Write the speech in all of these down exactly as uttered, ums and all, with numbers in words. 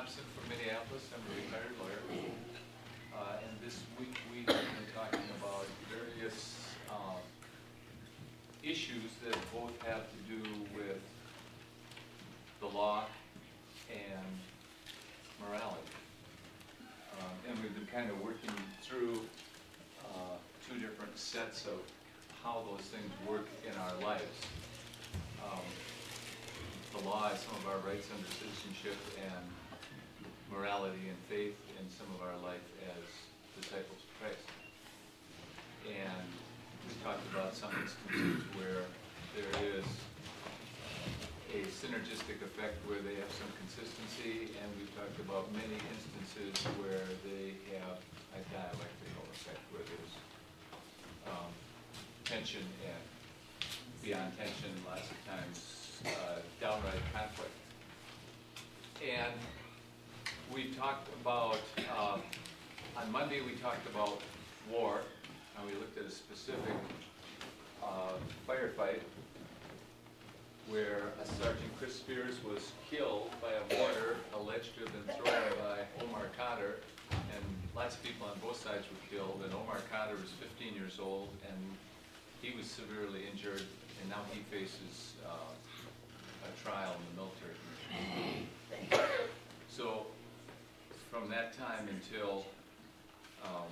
Thompson from Minneapolis. I'm a retired lawyer. Uh, and this week we've been talking about various uh, issues that both have to do with the law and morality. Um, and we've been kind of working through uh, two different sets of how those things work in our lives. Um, the law is some of our rights under citizenship, and morality and faith in some of our life as disciples of Christ. And we talked about some instances where there is a synergistic effect where they have some consistency, and we've talked about many instances where they have a dialectical effect, where there's um, tension and beyond tension, lots of times uh, downright conflict. And we talked about, uh, on Monday we talked about war, and we looked at a specific uh, firefight where a Sergeant Chris Spears was killed by a mortar alleged to have been thrown by Omar Khadr, and lots of people on both sides were killed, and Omar Khadr was fifteen years old, and he was severely injured, and now he faces uh, a trial in the military commission. So from that time until um,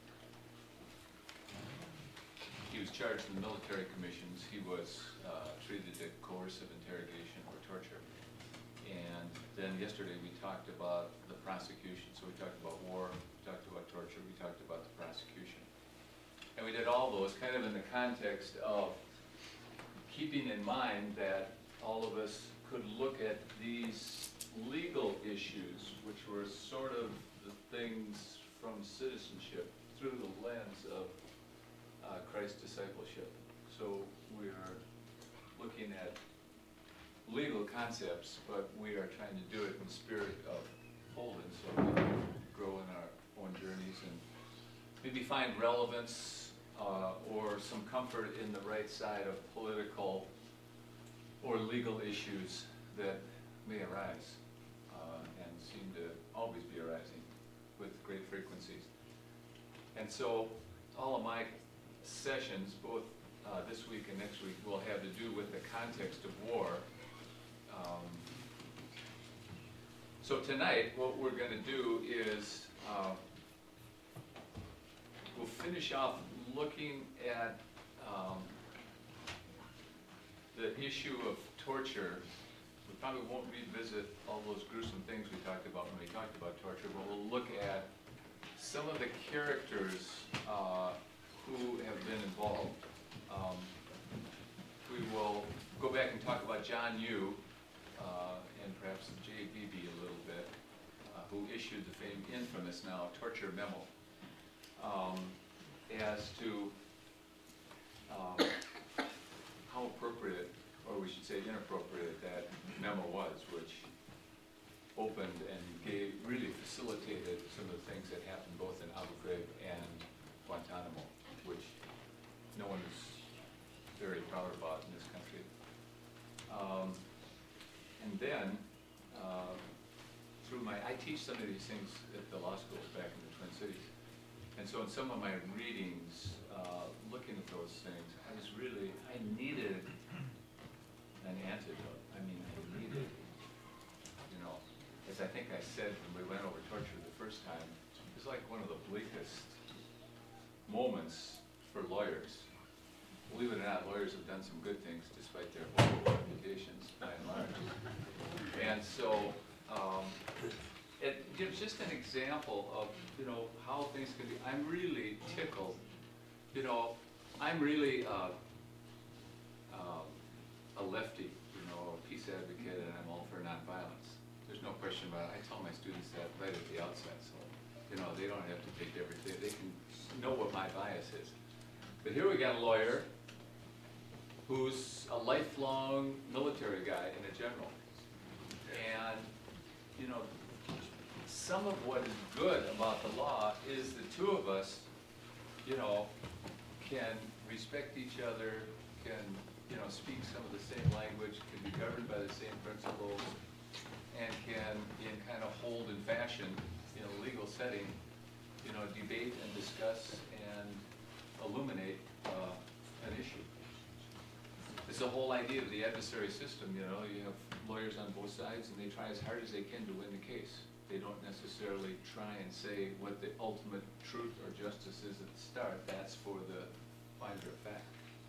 he was charged in the military commissions, he was uh, treated at coercive interrogation or torture. And then yesterday we talked about the prosecution. So we talked about war, we talked about torture, we talked about the prosecution. And we did all those kind of in the context of keeping in mind that all of us could look at these legal issues, which were sort of the things from citizenship, through the lens of uh, Christ's discipleship. So we are looking at legal concepts, but we are trying to do it in the spirit of wholeness, so we can grow in our own journeys and maybe find relevance uh, or some comfort in the right side of political or legal issues that may arise uh, and seem to always be arising with great frequencies. And so all of my sessions, both uh, this week and next week, will have to do with the context of war. Um, so tonight, what we're going to do is uh, we'll finish off looking at um, the issue of torture. We probably won't revisit all those gruesome things we talked about when we talked about torture, but we'll look at some of the characters uh, who have been involved. Um, we will go back and talk about John Yoo uh, and perhaps Jay Beebe a little bit, uh, who issued the famed, infamous now, torture memo, um, as to um, how appropriate, or we should say inappropriate, that memo was, which opened and gave, really facilitated some of the things that happened both in Abu Ghraib and Guantanamo, which no one is very proud about in this country. Um, and then, uh, through my, I teach some of these things at the law schools back in the Twin Cities. And so in some of my readings, uh, looking at those things, I was really, I needed an antidote. I mean, I needed, you know, as I think I said when we went over torture the first time, it was like one of the bleakest moments for lawyers. Believe it or not, lawyers have done some good things despite their horrible reputations by and large. And so, um, it gives just an example of, you know, how things can be. I'm really tickled. You know, I'm really uh, um, a lefty, you know, a peace advocate, and I'm all for nonviolence. There's no question about it. I tell my students that right at the outset, so, you know, they don't have to take everything. They can know what my bias is. But here we got a lawyer who's a lifelong military guy and a general. And, you know, some of what is good about the law is the two of us, you know, can respect each other, can, you know, speak some of the same language, can be governed by the same principles, and can, in kind of hold in fashion, in a legal setting, you know, debate and discuss and illuminate uh, an issue. It's the whole idea of the adversary system, you know, you have lawyers on both sides and they try as hard as they can to win the case. They don't necessarily try and say what the ultimate truth or justice is at the start. That's for the finder of fact.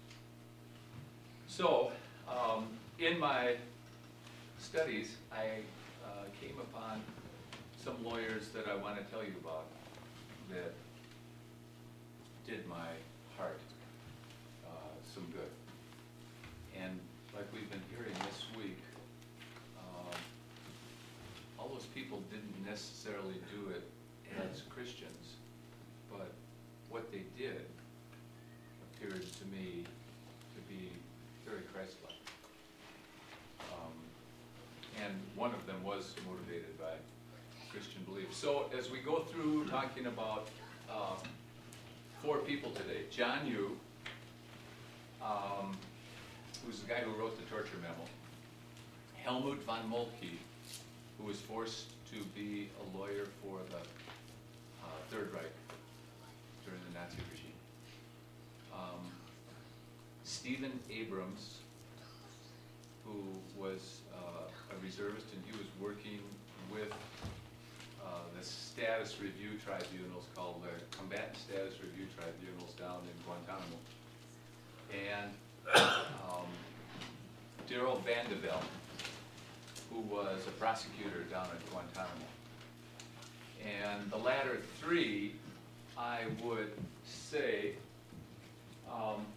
So, um, in my studies, I uh, came upon some lawyers that I want to tell you about that did my heart uh, some good. And like we've been hearing this week, um, all those people didn't necessarily do it as Christians, but what they did appeared to me to be very Christ-like. Um, and one of them was motivated by Christian belief. So as we go through talking about uh, four people today, John Yoo, um, who's the guy who wrote the torture memo, Helmut von Moltke, who was forced to be a lawyer for the uh, Third Reich during the Nazi regime, um, Stephen Abrams, who was uh, a reservist, and he was working with uh, the status review tribunals called the Combatant Status Review Tribunals down in Guantanamo, and um, Daryl Vandeveld, who was a prosecutor down at Guantanamo. And the latter three, I would say, um,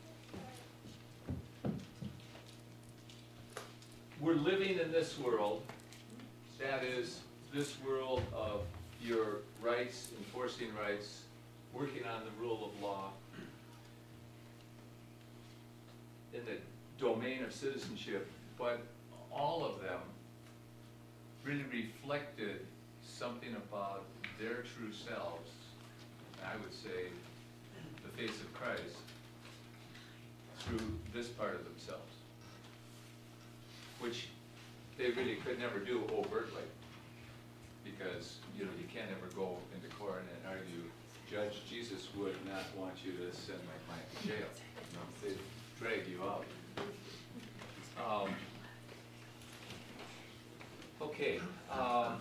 we're living in this world, that is, this world of your rights, enforcing rights, working on the rule of law, in the domain of citizenship, but all of them really reflected something about their true selves, I would say the face of Christ, through this part of themselves, which they really could never do overtly, because you know you can't ever go into court and argue, Judge, Jesus would not want you to send my client to jail. You know, they'd drag you out. Um, okay. Um,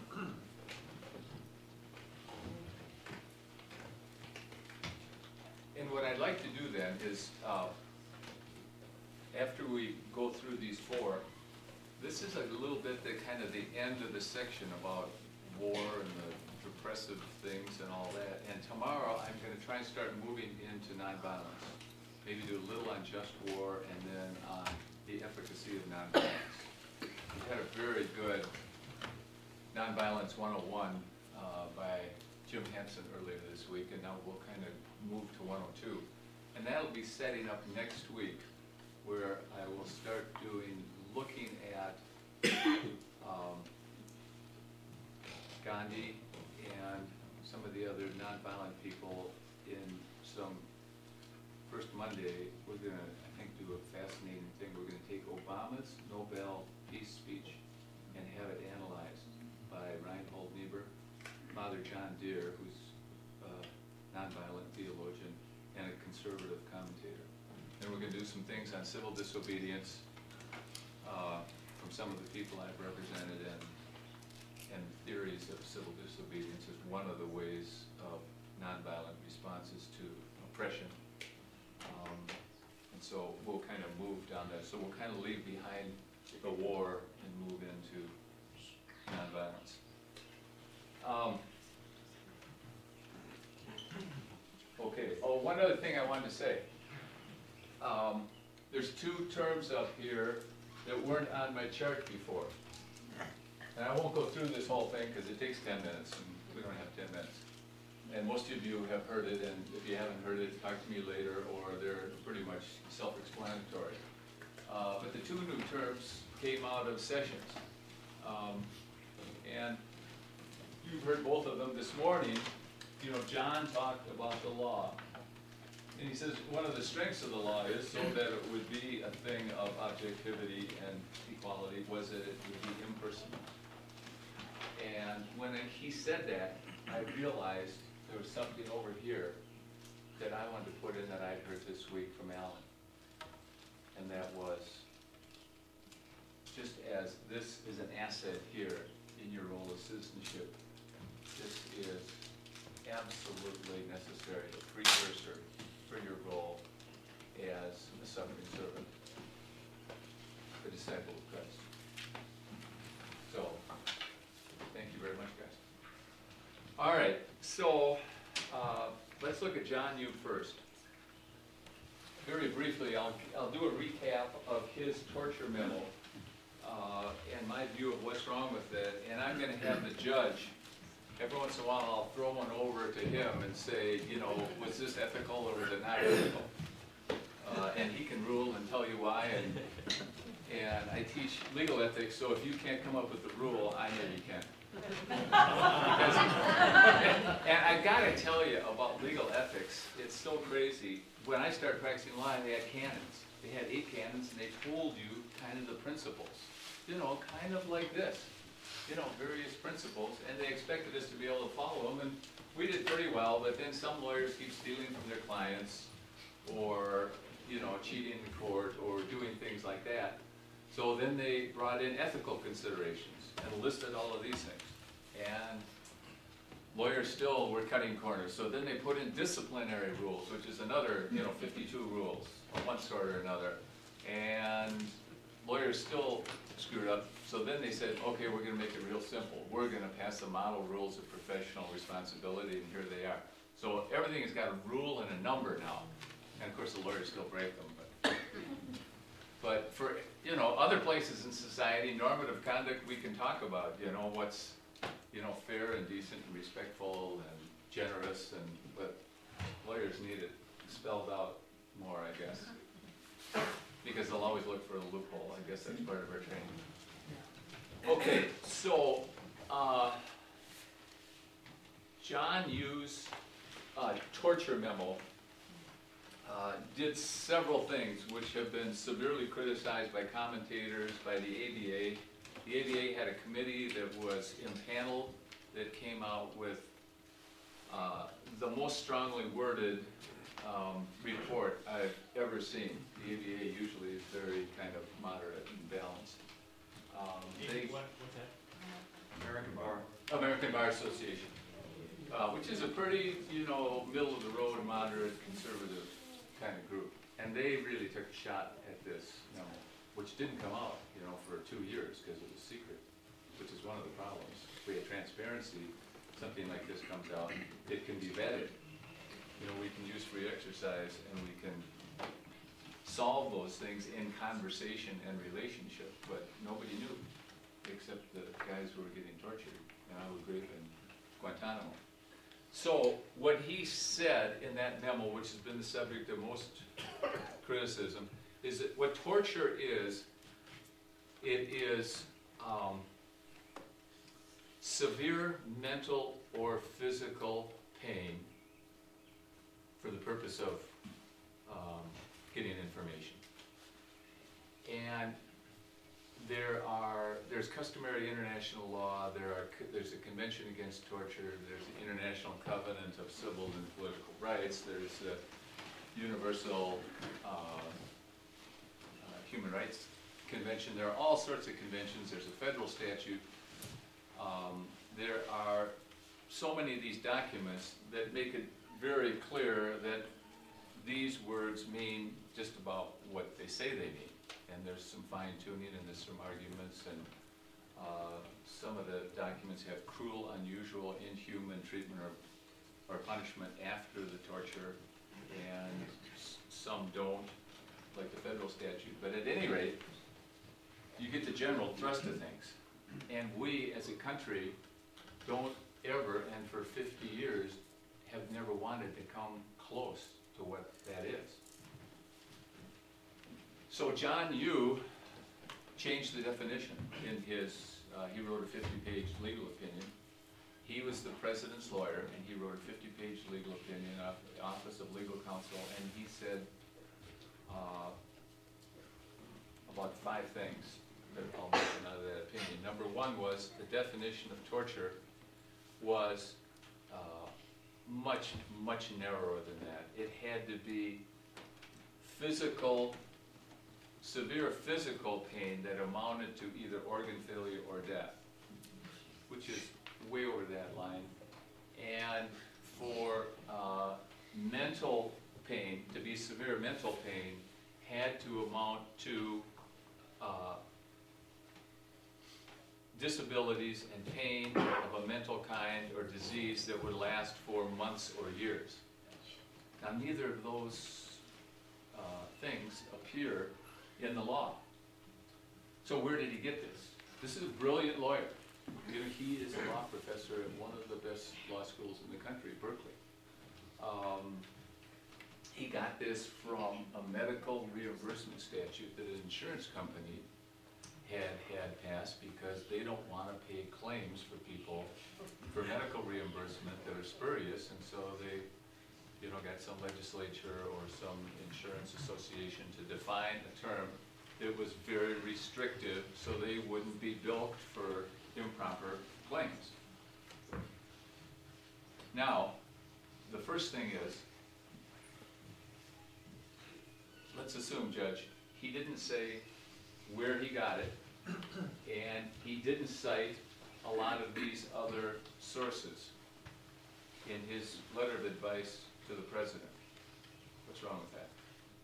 and what I'd like to do then is, uh, after we go through these four, this is a little bit the kind of the end of the section about war and the repressive things and all that. And tomorrow I'm going to try and start moving into nonviolence. Maybe do a little on just war and then on the efficacy of nonviolence. We had a very good Nonviolence one oh one uh, by Jim Henson earlier this week, and now we'll kind of move to one oh two. And that'll be setting up next week, where I will start doing, looking at um, Gandhi and some of the other nonviolent people in some, first Monday, we're gonna, I think, do a fascinating thing. We're gonna take Obama's Nobel Peace speech and have it analyzed by Reinhold Niebuhr, Father John Deere, who's a nonviolent theologian and a conservative commentator. And we're going to do some things on civil disobedience uh, from some of the people I've represented, and, and theories of civil disobedience as one of the ways of nonviolent responses to oppression. Um, and so we'll kind of move down that. So we'll kind of leave behind the war and move into nonviolence. Um, okay. Oh, one other thing I wanted to say. Um, there's two terms up here that weren't on my chart before. And I won't go through this whole thing because it takes ten minutes, and we don't have ten minutes. And most of you have heard it, and if you haven't heard it, talk to me later, or they're pretty much self-explanatory. Uh, but the two new terms came out of Sessions. Um, and you've heard both of them this morning. You know, John talked about the law. And he says one of the strengths of the law is, so that it would be a thing of objectivity and equality, was that it would be impersonal. And when he said that, I realized there was something over here that I wanted to put in that I'd heard this week from Alan. And that was, just as this is an asset here in your role of citizenship, this is absolutely necessary, a precursor for your role as a suffering servant, the disciple of Christ. So, thank you very much, guys. All right, so uh, let's look at John Yoo first. Very briefly, I'll, I'll do a recap of his torture memo uh, and my view of what's wrong with it, and I'm going to have the judge, every once in a while I'll throw one over to him and say, you know, was this ethical or was it not ethical? Uh, and he can rule and tell you why, and, and I teach legal ethics, so if you can't come up with the rule, I maybe can. Because, and, and I gotta tell you about legal ethics, it's so crazy. When I started practicing law, they had canons. They had eight canons, and they told you kind of the principles. You know, kind of like this. You know, various principles, and they expected us to be able to follow them, and we did pretty well, but then some lawyers keep stealing from their clients, or, you know, cheating in court, or doing things like that. So then they brought in ethical considerations, and listed all of these things. And lawyers still were cutting corners, so then they put in disciplinary rules, which is another, you know, fifty-two rules, of one sort or another. And lawyers still screwed up, so then they said, okay, we're gonna make it real simple. We're gonna pass the model rules of professional responsibility, and here they are. So everything has got a rule and a number now. And of course the lawyers still break them, but but for, you know, other places in society, normative conduct we can talk about, you know, what's, you know, fair and decent and respectful and generous, and but lawyers need it spelled out more, I guess. Because they'll always look for a loophole. I guess that's part of our training. Okay, so uh, John Yoo's uh, torture memo uh, did several things which have been severely criticized by commentators, by the A B A. The A B A had a committee that was impaneled that came out with uh, the most strongly worded um, report I've ever seen. The A B A usually is very kind of moderate and balanced. Um, they, what, what's that? American Bar. American Bar Association, uh, which is a pretty, you know, middle of the road, moderate, conservative kind of group. And they really took a shot at this memo, which didn't come out, you know, for two years because it was secret, which is one of the problems. If we had transparency, something like this comes out, it can be vetted. You know, we can use free exercise, and we can solve those things in conversation and relationship, but nobody knew, except the guys who were getting tortured in Abu Ghraib and Guantanamo. So what he said in that memo, which has been the subject of most criticism, is that what torture is, it is um, severe mental or physical pain for the purpose of um, getting information. And there are, there's customary international law, there are, there's a Convention Against Torture, there's the International Covenant of Civil and Political Rights, there's the Universal uh, uh, Human Rights Convention, there are all sorts of conventions, there's a federal statute. Um, there are so many of these documents that make it very clear that these words mean just about what they say they mean. And there's some fine tuning and there's some arguments, and uh, some of the documents have cruel, unusual, inhuman treatment or, or punishment after the torture, and s some don't, like the federal statute. But at any rate, you get the general thrust of things. And we as a country don't ever, and for fifty years, have never wanted to come close to what that is. So John Yoo changed the definition in his, uh, he wrote a fifty page legal opinion. He was the president's lawyer, and he wrote a fifty page legal opinion of the Office of Legal Counsel, and he said uh, about five things that I'll mention out of that opinion. Number one was the definition of torture was uh, much, much narrower than that. It had to be physical, severe physical pain that amounted to either organ failure or death, which is way over that line. And for uh, mental pain, to be severe mental pain, had to amount to uh, disabilities and pain of a mental kind or disease that would last for months or years. Now, neither of those uh, things appear in the law. So where did he get this? This is a brilliant lawyer. You know, he is a law professor at one of the best law schools in the country, Berkeley. Um, he got this from a medical reimbursement statute that an insurance company had had passed because they don't want to pay claims for people for medical reimbursement that are spurious, and so they, you know, got some legislature or some insurance association to define a term that was very restrictive so they wouldn't be bilked for improper claims. Now, the first thing is, let's assume, Judge, he didn't say where he got it, and he didn't cite a lot of these other sources in his letter of advice to the president. What's wrong with that?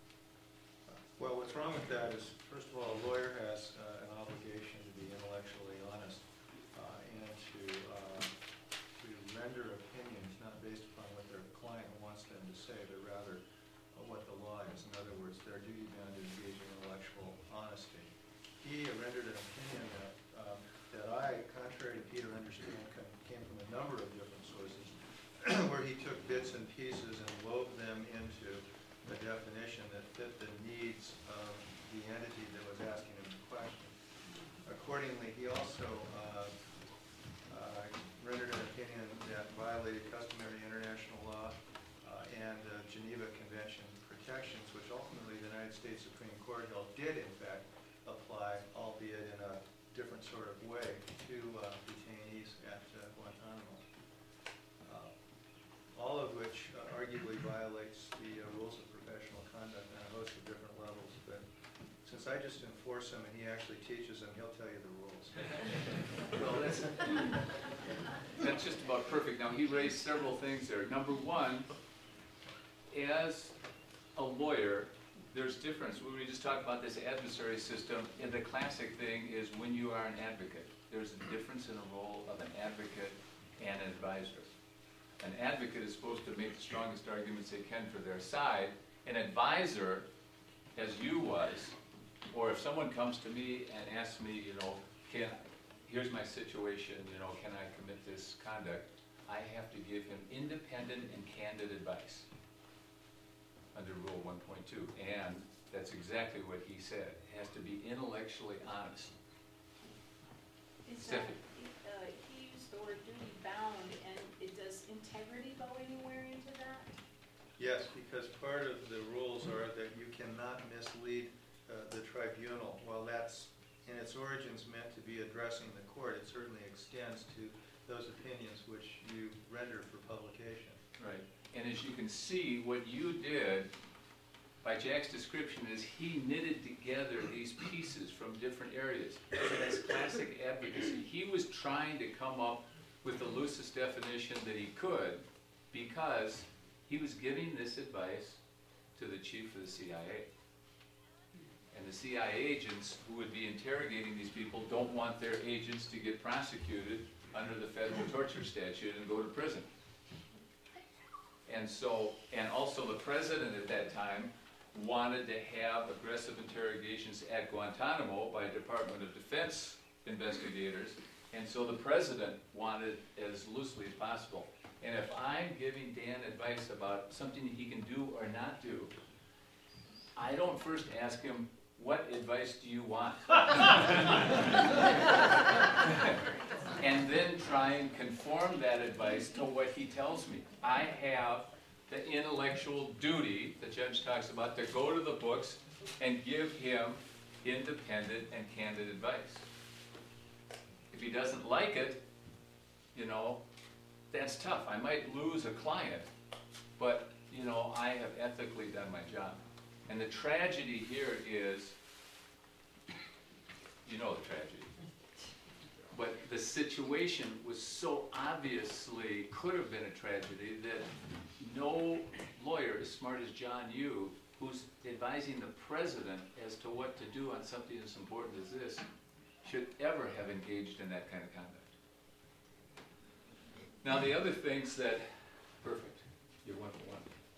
Well, what's wrong with that is, first of all, a lawyer has uh, an obligation to be intellectually honest uh, and to, uh, to render opinions not based upon what their client wants them to say, but rather uh, what the law is. In other words, their duty bound to engage in intellectual honesty. He rendered an opinion that, um, that I, contrary to Peter, understand came from a number of different sources, where he took bits and pieces and wove them into a definition that fit the needs of the entity that was asking him the question. Accordingly, he also uh, uh, rendered an opinion that violated customary international law uh, and uh, Geneva Convention protections, which ultimately the United States Supreme Court held did, in fact, apply, albeit in a different sort of way, to uh, detainees at uh, Guantanamo. Uh, all of which uh, arguably violates the uh, rules of professional conduct on a host of different levels. But since I just enforce them and he actually teaches them, he'll tell you the rules. Well, that's, that's just about perfect. Now, he raised several things there. Number one, as a lawyer, there's difference. We just talked about this adversary system, and the classic thing is when you are an advocate, there's a difference in the role of an advocate and an advisor. An advocate is supposed to make the strongest arguments they can for their side. An advisor, as you was, or if someone comes to me and asks me, you know, can, here's my situation, you know, can I commit this conduct? I have to give him independent and candid advice under Rule one point two, and that's exactly what he said. It has to be intellectually honest. Is that, Stephanie? uh, he used the word duty bound, and it, does integrity go anywhere into that? Yes, because part of the rules are that you cannot mislead uh, the tribunal. While that's in its origins meant to be addressing the court, it certainly extends to those opinions which you render for publication. Right. And as you can see, what you did by Jack's description is he knitted together these pieces from different areas. So that's classic advocacy. He was trying to come up with the loosest definition that he could because he was giving this advice to the chief of the C I A. And the C I A agents who would be interrogating these people don't want their agents to get prosecuted under the federal torture statute and go to prison. And so, and also the president at that time wanted to have aggressive interrogations at Guantanamo by Department of Defense investigators, and so the president wanted as loosely as possible. And if I'm giving Dan advice about something he can do or not do, I don't first ask him, what advice do you want? And then try and conform that advice to what he tells me. I have the intellectual duty, the judge talks about, to go to the books and give him independent and candid advice. If he doesn't like it, you know, that's tough. I might lose a client, but, you know, I have ethically done my job. And the tragedy here is, you know the tragedy, but the situation was so obviously, could have been a tragedy, that no lawyer as smart as John Yoo, who's advising the president as to what to do on something as important as this, should ever have engaged in that kind of conduct. Now, the other things that, perfect, you're one for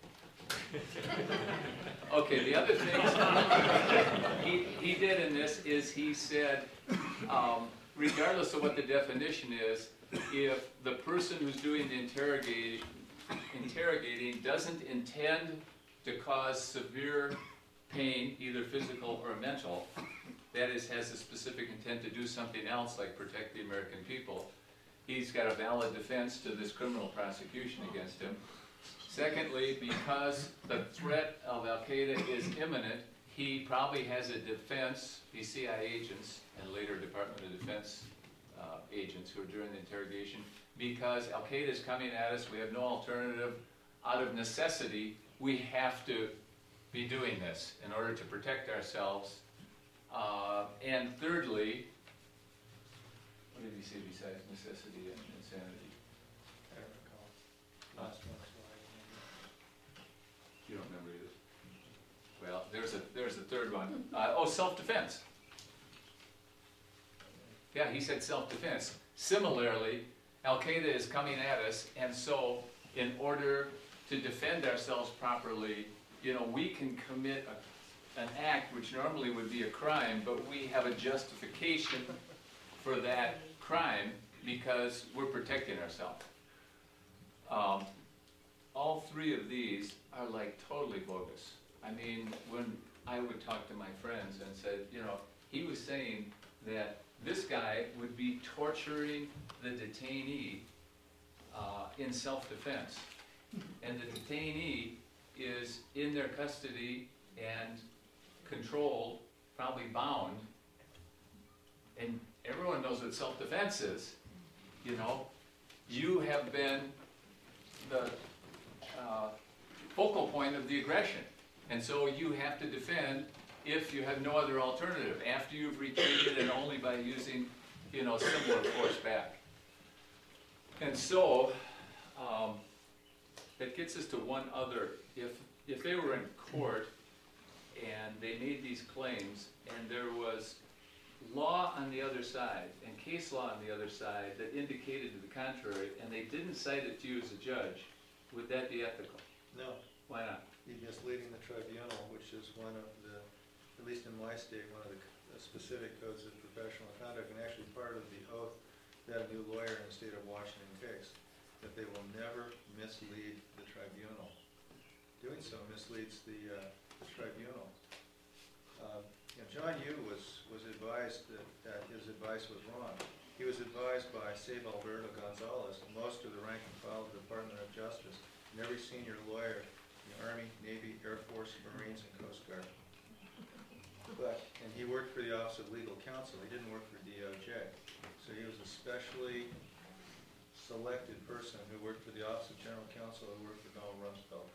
one. Okay, the other things he, he did in this is he said, um, regardless of what the definition is, if the person who's doing the interrogating, interrogating doesn't intend to cause severe pain, either physical or mental, that is, has a specific intent to do something else like protect the American people, he's got a valid defense to this criminal prosecution against him. Secondly, because the threat of Al-Qaeda is imminent, he probably has a defense, these C I A agents and later Department of Defense uh, agents who are during the interrogation, because Al-Qaeda is coming at us, we have no alternative. Out of necessity, we have to be doing this in order to protect ourselves. Uh, and thirdly, what did he say besides necessity and insanity? I don't recall. Last one slide. You don't remember either. Well, there's a there's a third one. Uh, oh, self-defense. Yeah, he said self-defense. Similarly, Al-Qaeda is coming at us, and so in order to defend ourselves properly, you know, we can commit a, an act which normally would be a crime, but we have a justification for that crime because we're protecting ourselves. Um, all three of these are like totally bogus. I mean, when I would talk to my friends and said, you know, he was saying that this guy would be torturing the detainee uh, in self-defense. And the detainee is in their custody and controlled, probably bound. And everyone knows what self-defense is. You know, you have been the uh, focal point of the aggression. And so you have to defend if you have no other alternative, after you've retreated and only by using, you know, similar force back. And so, um, that gets us to one other. If, if they were in court and they made these claims and there was law on the other side and case law on the other side that indicated to the contrary, and they didn't cite it to you as a judge, would that be ethical? No, Why not? you're misleading the tribunal, which is one of the, at least in my state, one of the c- specific codes of professional conduct, and actually part of the oath that a new lawyer in the state of Washington takes, that they will never mislead the tribunal. Doing so misleads the, uh, the tribunal. Uh, you know, John Yoo was, was advised that, that his advice was wrong. He was advised by Save Alberto Gonzalez, most of the rank and file of the Department of Justice, and every senior lawyer in the Army, Navy, Air Force, Marines, and Coast Guard. But, and he worked for the Office of Legal Counsel, he didn't work for D O J. So he was a specially selected person who worked for the Office of General Counsel, who worked for Donald Rumsfeld.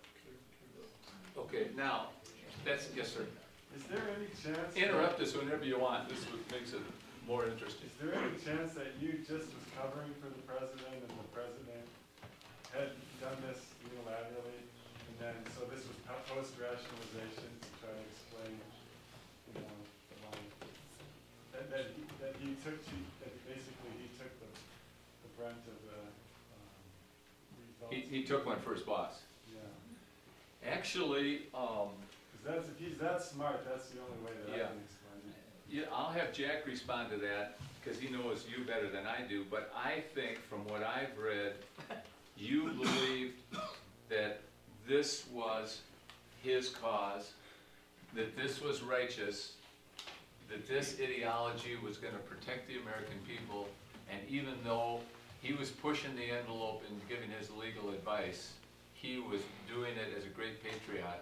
Okay, now, that's, yes, sir. Is there any chance? Interrupt us whenever you want. This is what makes it more interesting. Is there any chance that you just was covering for the president and the president had done this unilaterally? And then, so this was po- post-rationalization to try to explain, you know, the line. That, that, he, that he took, he, that basically he took the, the brunt of the, um, results. He, he took one for his boss. Yeah. Actually, um, Because that's, if he's that smart, that's the only way that Yeah. I can explain it. yeah, I'll have Jack respond to that, because he knows you better than I do, but I think from what I've read, you believed that this was his cause, that this was righteous, that this ideology was gonna protect the American people, and even though he was pushing the envelope and giving his legal advice, he was doing it as a great patriot,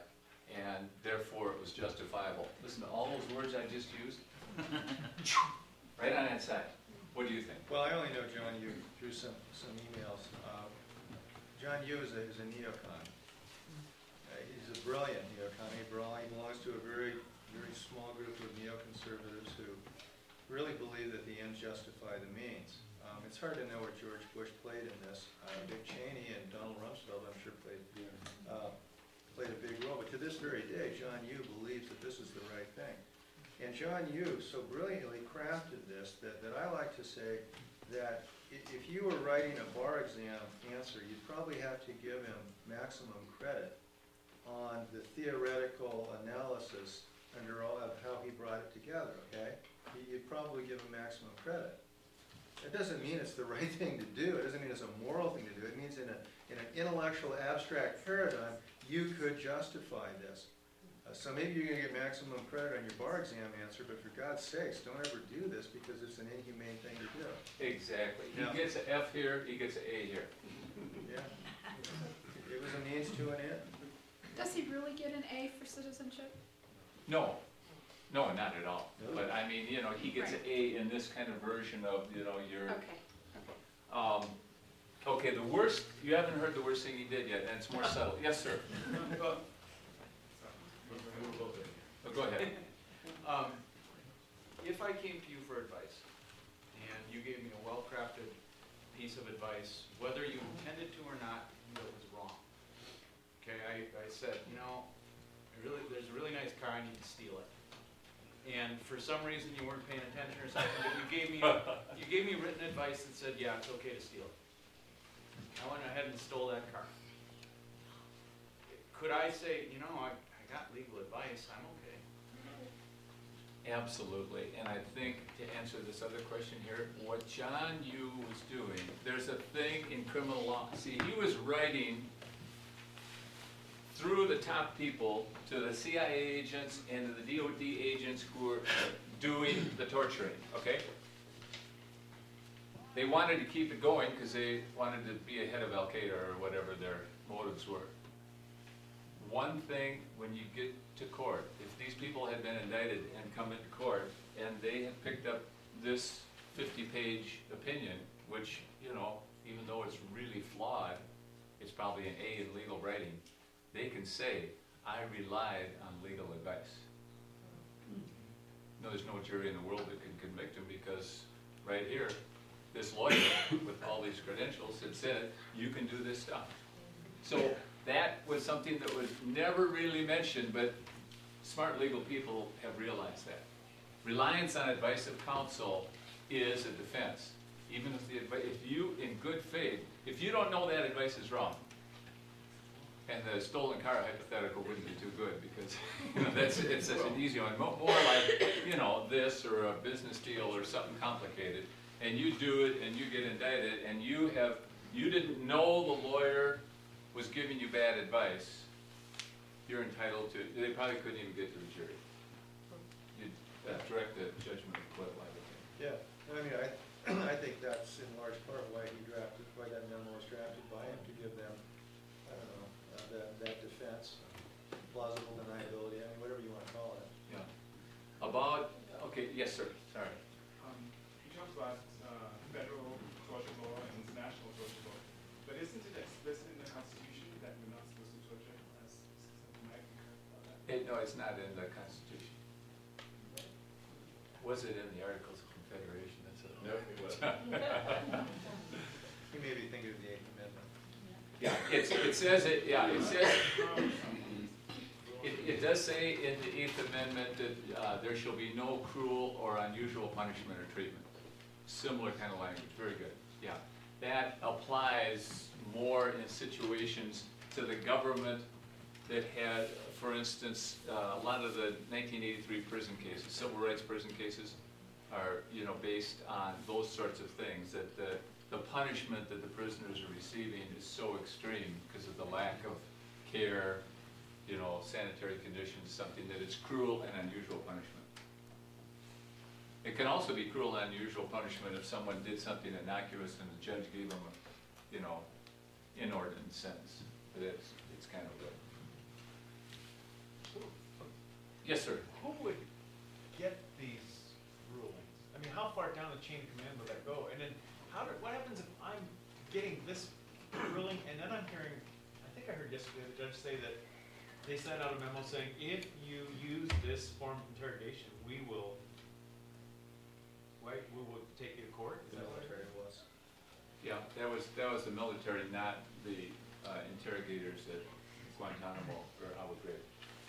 and therefore it was justifiable. Listen to all those words I just used, right on that side. What do you think? Well, I only know John Yu through some, some emails. Uh, John Yu is a, is a neocon. Uh, he's a brilliant neocon. He bel- he belongs to a very, very small group of neoconservatives who really believe that the ends justify the means. Um, it's hard to know what George Bush played in this. Uh, Dick Cheney and Donald Rumsfeld, I'm sure, played, uh, played a big role. But to this very day, John Yu believes that this is the right thing. And John Yu so brilliantly crafted this that, that I like to say that i- if you were writing a bar exam answer, you'd probably have to give him maximum credit on the theoretical analysis under all of how he brought it together, okay? You- You'd probably give him maximum credit. That doesn't mean it's the right thing to do. It doesn't mean it's a moral thing to do. It means in a, in an intellectual abstract paradigm, you could justify this. Uh, So maybe you're gonna get maximum credit on your bar exam answer, but for God's sakes, don't ever do this because it's an inhumane thing to do. Exactly. He Yeah. gets an F here, he gets an A here. Yeah. It was a means to an end. Does he really get an A for citizenship? No, no, not at all. No. But I mean, you know, he gets an A in this kind of version of, you know, your, Okay, okay. um, okay, the worst, you haven't heard the worst thing he did yet, and it's more subtle. Yes, sir. Well, we'll go there. Oh, go ahead. Um, if I came to you for advice, and you gave me a well-crafted piece of advice, whether you intended to or not, that was wrong. Okay, I, I said, you know, I really, there's a really nice car, I need to steal it. And for some reason you weren't paying attention or something, but you gave me, you gave me written advice that said, yeah, it's okay to steal it. I went ahead and stole that car. Could I say, you know, I, I got legal advice, I'm okay? Absolutely, and I think to answer this other question here, what John Yu was doing, there's a thing in criminal law, see, he was writing through the top people to the C I A agents and to the D O D agents who were doing the torturing, okay? They wanted to keep it going because they wanted to be ahead of Al Qaeda or whatever their motives were. One thing, when you get to court, if these people had been indicted and come into court, and they had picked up this fifty-page opinion, which, you know, even though it's really flawed, it's probably an A in legal writing, they can say, I relied on legal advice. No, there's no jury in the world that can convict him because right here, this lawyer with all these credentials had said, you can do this stuff. So that was something that was never really mentioned, but smart legal people have realized that. Reliance on advice of counsel is a defense. Even if the advice, if you, in good faith, if you don't know that advice is wrong, and the stolen car hypothetical wouldn't be too good because, you know, that's, it's such an easy one. Mo- More like, you know, this or a business deal or something complicated, and you do it and you get indicted and you have, you didn't know the lawyer was giving you bad advice, you're entitled to, they probably couldn't even get to the jury. You'd uh, direct the judgment of acquittal, I would think. Yeah, and I mean, I, I think that's in large part why he drafted, why that memo was drafted by him, to give them, I don't know, uh, that, that defense, plausible deniability, I mean, whatever you wanna call it. Yeah. About, okay, yes, sir, sorry. Um, he talks about uh, federal torture law and international torture law, but isn't it explicit in the Constitution that we're not supposed to torture? As something like about that? It, no, it's not in the Constitution. Was it in the Articles of Confederation? That's a, No, it wasn't. He may be thinking of the Eighth Amendment. yeah, it's, it says it, yeah, it says, it, it does say in the Eighth Amendment that uh, there shall be no cruel or unusual punishment or treatment. Similar kind of language, very good, yeah. That applies more in situations to the government that had, for instance, uh, a lot of the nineteen eighty-three prison cases, civil rights prison cases are, you know, based on those sorts of things, that the, the punishment that the prisoners are receiving is so extreme because of the lack of care, you know, sanitary conditions, something that is cruel and unusual punishment. It can also be cruel and unusual punishment if someone did something innocuous and the judge gave them a, you know, inordinate sentence. But it's, it's kind of good. Yes, sir. Who would get these rulings? I mean, how far down the chain of command would that go? And then how do, what happens if I'm getting this ruling and then I'm hearing, I think I heard yesterday the judge say that they sent out a memo saying, if you use this form of interrogation, we will, right, we will take you to court? Is that what it Military was. Yeah, that was, that was the military, not the uh, interrogators at Guantanamo or Abu Ghraib.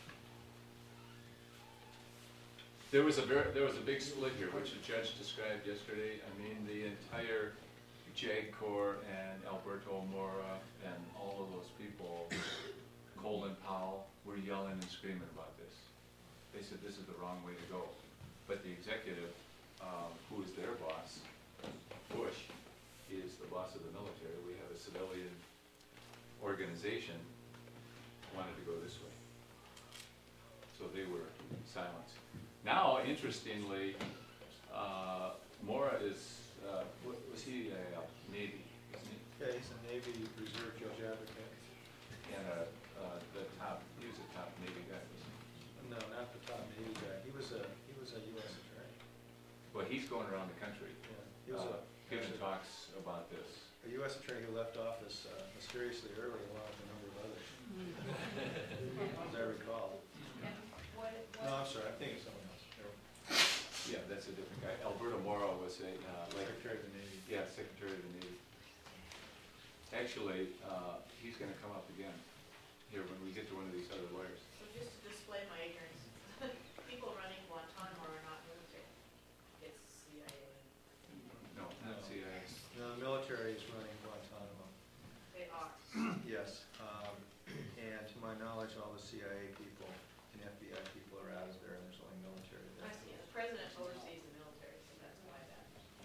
There was a ver, there was a big split here, which the judge described yesterday. I mean, the entire JAG Corps and Alberto Mora and all of those people, Colin Powell, were yelling and screaming about this. They said this is the wrong way to go. But the executive, um, who is their boss, Bush, is the boss of the military. We have a civilian organization wanted to go this way. So they were silenced. Now, interestingly, uh, Mora is, uh, wa- was he a uh, Navy, isn't he? Yeah, he's a Navy Reserve Judge Advocate. And uh, uh, the top, he was a top Navy guy, wasn't he? No, not the top Navy guy. He was a, he was a U S attorney. Well, he's going around the country, Yeah, he was uh, a, giving actually, talks about this. a U S attorney who left office uh, mysteriously early, along with a number of others, as I recall. And what, No, what, I'm sorry, I'm thinking of someone else. Never mind. Yeah, that's a different guy. Alberto Mora was a, uh, like, Secretary of the Navy. yeah, Secretary of the Navy. Actually, uh, he's gonna come up again here when we get to one of these other lawyers. So just to display my ignorance, people running Guantanamo are not military. It's C I A. No, not No. C I A. No, the military is running Guantanamo. They are. Yes, um, and to my knowledge, all the C I A people and F B I people are out of there, and there's only military there. I see. The president oversees the military, so that's why that.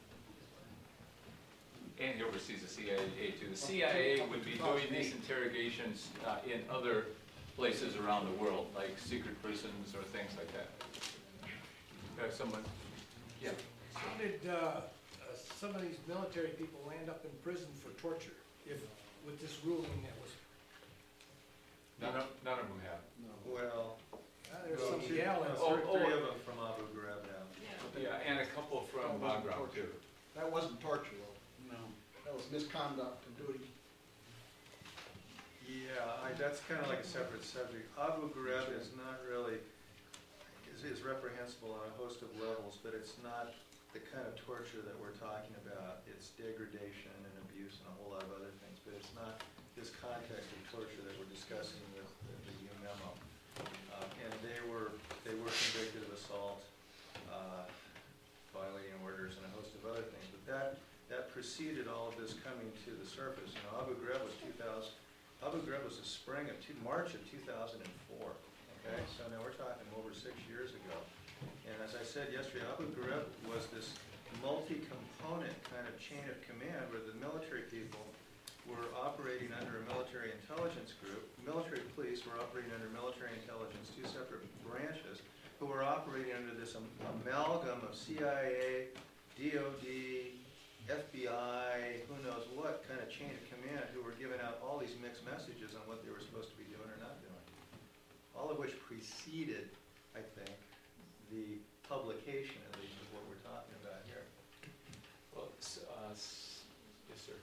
And he oversees the C I A too. The C I A would be doing these interrogations uh, in other places around the world, like secret prisons or things like that. You have someone? Yeah. How did uh, uh, some of these military people land up in prison for torture, if, with this ruling that was, None of, none of them have. Well, uh, there's well, some two- gal in, no, Oh, three three oh. of them from Abu Ghraib now. Yeah, and a couple from Bagram too. That wasn't torture, though. No. That was misconduct of duty. Yeah, I, that's kind of like a separate subject. Abu Ghraib is not really, is, is reprehensible on a host of levels, but it's not the kind of torture that we're talking about. It's degradation and abuse and a whole lot of other things, but it's not this context of torture that we're discussing with the, the U memo. Uh, and they were, they were convicted of assault, uh, violating orders and a host of other things, but that, that preceded all of this coming to the surface. You know, Abu Ghraib was two thousand, Abu Ghraib was the spring of two, March of two thousand four, okay? So now we're talking over six years ago. And as I said yesterday, Abu Ghraib was this multi-component kind of chain of command where the military people were operating under a military intelligence group. Military police were operating under military intelligence, two separate branches, who were operating under this am- amalgam of C I A, D O D, F B I, who knows what kind of chain of command, who were giving out all these mixed messages on what they were supposed to be doing or not doing. All of which preceded, I think, the publication, at least, of what we're talking about here. Well, s- uh, s- yes, sir.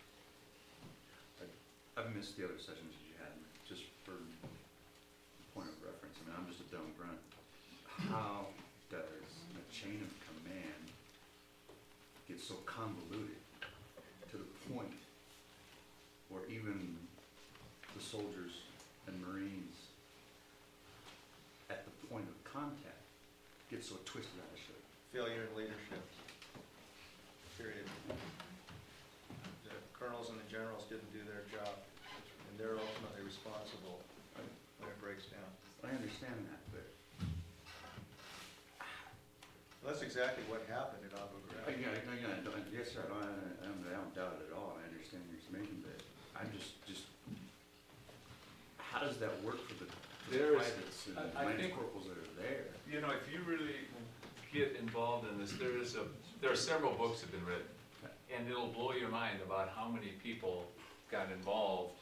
I've missed the other sessions that you had, just for point of reference. I mean, I'm just a dumb grunt. How does a chain of command get so convoluted to the point where even the soldiers and Marines at the point of contact get so twisted out of shape? Failure in leadership, period. The colonels and the generals didn't do their job, and they're ultimately responsible when it breaks down. I understand that, but Well, that's exactly what happened at Abu I, Ghraib. yeah, I, yeah, I don't- yes, sir, I don't, I don't, I don't doubt it at all. I understand your summation, but I'm just, just, how does that work for the, for the There's- privates and I- I minus think- corporals that are there? You know, if you really get involved in this, there is a, there are several books have been written. And it'll blow your mind about how many people got involved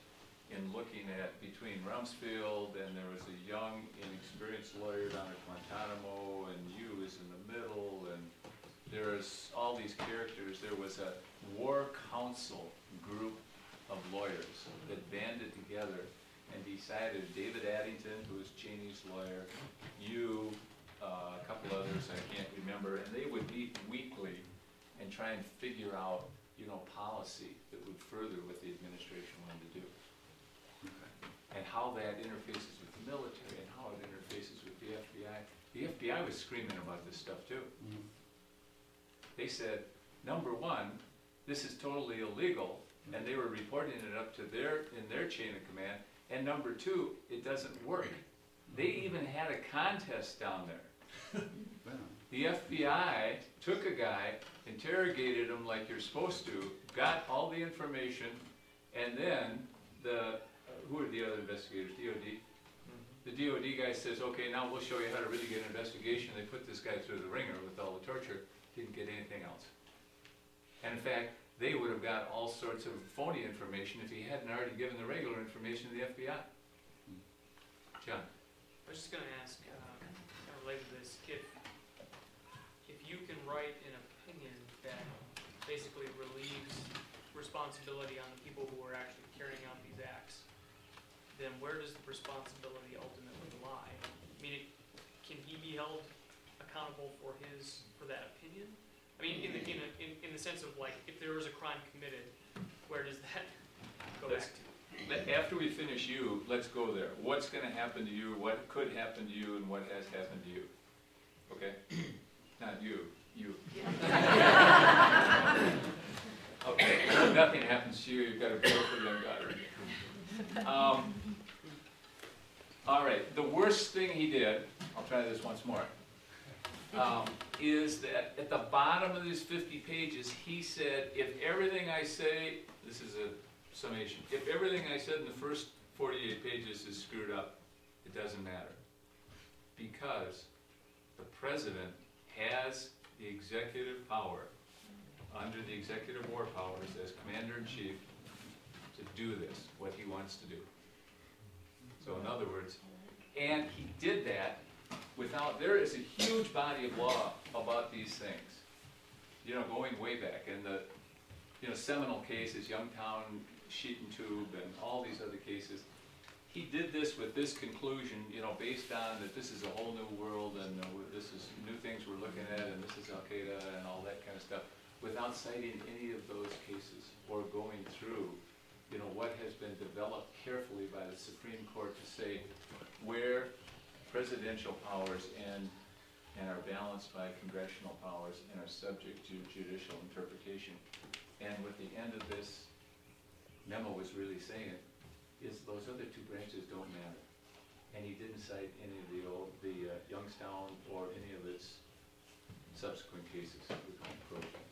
in looking at between Rumsfeld and there was a young, inexperienced lawyer down at Guantanamo, and you is in the middle, and there's all these characters. There was a war council group of lawyers that banded together and decided, David Addington, who was Cheney's lawyer, you, uh, a couple others, I can't remember, and they would meet weekly and try and figure out, you know, policy that would further what the administration wanted to do. And how that interfaces with the military and how it interfaces with the F B I. The F B I was screaming about this stuff too. Mhm. They said, number one, this is totally illegal, and they were reporting it up to their, in their chain of command. And number two, it doesn't work. They even had a contest down there. Well, The F B I took a guy, interrogated him like you're supposed to, got all the information, and then the, who are the other investigators, D O D? The D O D guy says, okay, now we'll show you how to really get an investigation. They put this guy through the ringer with all the torture, didn't get anything else. And in fact, they would have got all sorts of phony information if he hadn't already given the regular information to the F B I. John? I was just gonna ask, uh, kind of related to this, if, if you can write an opinion that basically relieves responsibility on the people who are actually carrying out these acts, then where does the responsibility ultimately lie? I mean, it, can he be held accountable for his, for that opinion? I mean, in the, in, a, in, in the sense of like, if there was a crime committed, where does that go Let's- back to? Let- After we finish you, let's go there. What's gonna happen to you, what could happen to you, and what has happened to you? Okay? Not you, you. Okay, well, nothing happens to you, you've got a beautiful young daughter. Um, all right, the worst thing he did, I'll try this once more, um, is that at the bottom of these fifty pages, he said, if everything I say, this is a summation, if everything I said in the first forty-eight pages is screwed up, it doesn't matter. Because the president has the executive power, under the executive war powers as commander-in-chief, to do this, what he wants to do. So in other words, and he did that without, there is a huge body of law about these things, you know, going way back. And the, you know, seminal cases, Youngtown, Sheet and Tube, and all these other cases. He did this with this conclusion, you know, based on that this is a whole new world, and uh, this is new things we're looking at, and this is Al-Qaeda and all that kind of stuff, without citing any of those cases or going through, you know, what has been developed carefully by the Supreme Court to say where presidential powers end and are balanced by congressional powers and are subject to judicial interpretation. And with the end of this memo was really saying is those other two branches don't matter. And he didn't cite any of the old, the uh, Youngstown or any of its subsequent cases with Crozier.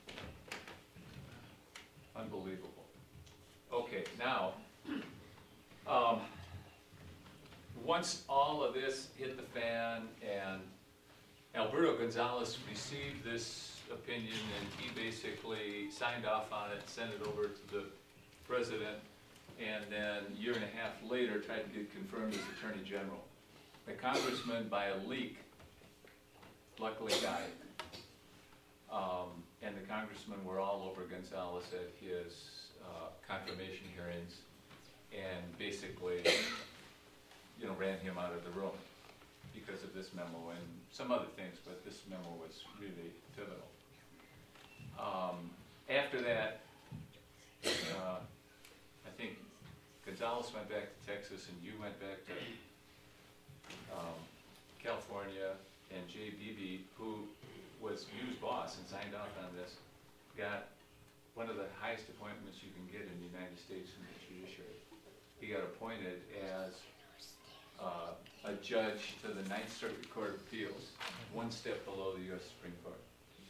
Unbelievable. Okay, now, um, once all of this hit the fan and Alberto Gonzales received this opinion and he basically signed off on it, sent it over to the president, and then a year and a half later tried to get confirmed as Attorney General. The congressman, by a leak, luckily died. Um, and the congressmen were all over Gonzales at his uh, confirmation hearings and basically, you know, ran him out of the room because of this memo and some other things, but this memo was really pivotal. Um, after that, uh, I think Gonzales went back to Texas and you went back to um, California, and Jay Beebe, who was Hughes' boss and signed off on this, got one of the highest appointments you can get in the United States in the judiciary. He got appointed as uh, a judge to the Ninth Circuit Court of Appeals, one step below the U S Supreme Court.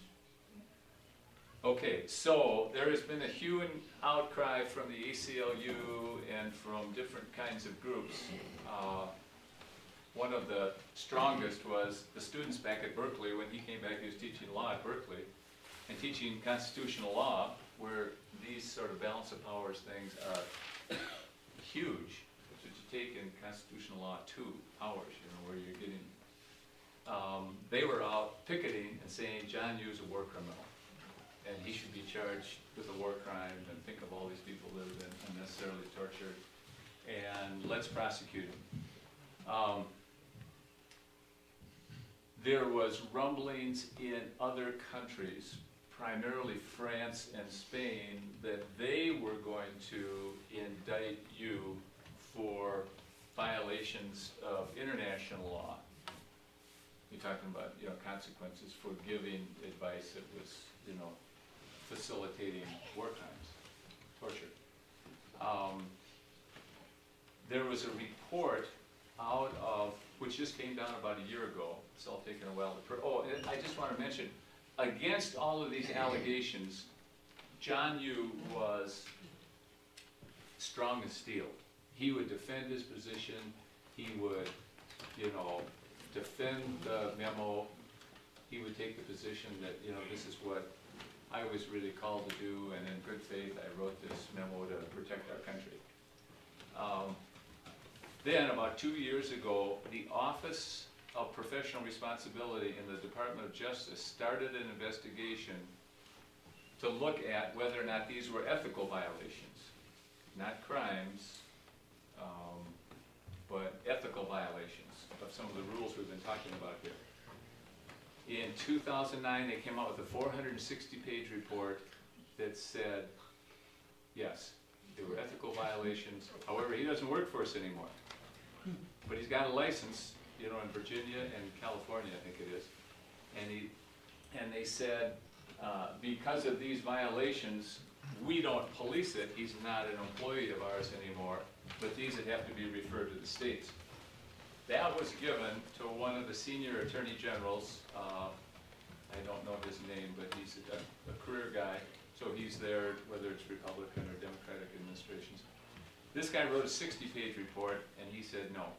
Okay, so there has been a hue and outcry from the A C L U and from different kinds of groups. Uh, one of the strongest was the students back at Berkeley. When he came back, he was teaching law at Berkeley and teaching constitutional law, where these sort of balance of powers things are huge. That's what you take in constitutional law two, powers, you know, where you're getting, um, they were out picketing and saying John Yu's a war criminal. And he should be charged with a war crime, and think of all these people that have been unnecessarily tortured, and let's prosecute him. Um, there was rumblings in other countries, primarily France and Spain, that they were going to indict you for violations of international law. You're talking about, you know, consequences for giving advice that was, you know, facilitating war crimes, torture. Um, there was a report out of, which just came down about a year ago, it's all taken a while to, per- oh, and I just want to mention, against all of these allegations, John Yoo was strong as steel. He would defend his position, he would, you know, defend the memo, he would take the position that, you know, this is what I was really called to do, and in good faith, I wrote this memo to protect our country. Um, then, about two years ago, the Office of Professional Responsibility in the Department of Justice started an investigation to look at whether or not these were ethical violations, not crimes, um, but ethical violations of some of the rules we've been talking about here. In two thousand nine, they came out with a four hundred sixty page report that said, yes, there were ethical violations. However, he doesn't work for us anymore. But he's got a license, you know, in Virginia and California, I think it is. And he, and they said, uh, because of these violations, we don't police it. He's not an employee of ours anymore, but these would have to be referred to the states. That was given to one of the senior attorney generals. Uh, I don't know his name, but he's a, a career guy. So he's there, whether it's Republican or Democratic administrations. This guy wrote a sixty page report, and he said no.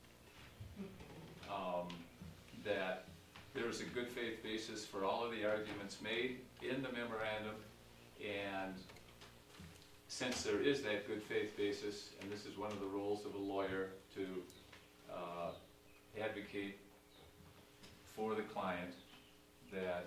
Um, that there was a good faith basis for all of the arguments made in the memorandum, and since there is that good faith basis, and this is one of the roles of a lawyer to uh, advocate for the client, that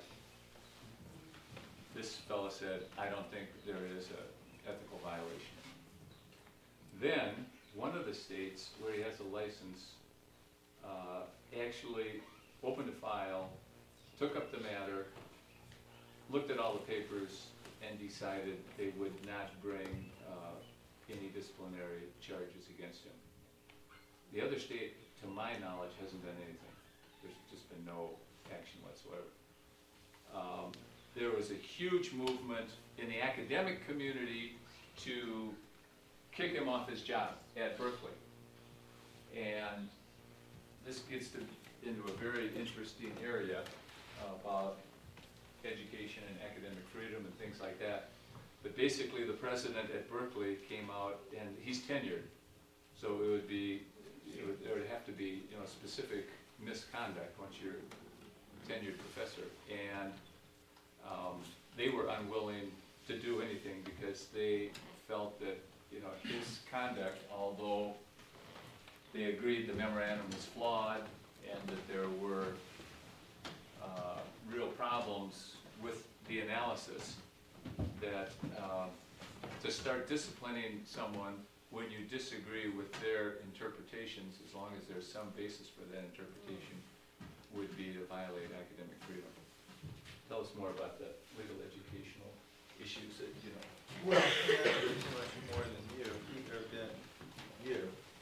this fellow said, I don't think there is an ethical violation. Then, one of the states where he has a license uh, actually opened a file, took up the matter, looked at all the papers, and decided they would not bring uh, any disciplinary charges against him. The other state, to my knowledge, hasn't done anything. There's just been no action whatsoever. Um, there was a huge movement in the academic community to kick him off his job at Berkeley. And this gets to, into a very interesting area about education and academic freedom and things like that. But basically the president at Berkeley came out, and he's tenured, so it would be, it would, there would have to be, you know, specific misconduct once you're a tenured professor. And um, they were unwilling to do anything because they felt that, you know, his conduct, although they agreed the memorandum was flawed and that there were uh, real problems with the analysis, that uh, to start disciplining someone when you disagree with their interpretations, as long as there's some basis for that interpretation, would be to violate academic freedom. Tell us more about the legal educational issues that, you know. Well, yeah, too much more than you, Peter, than you.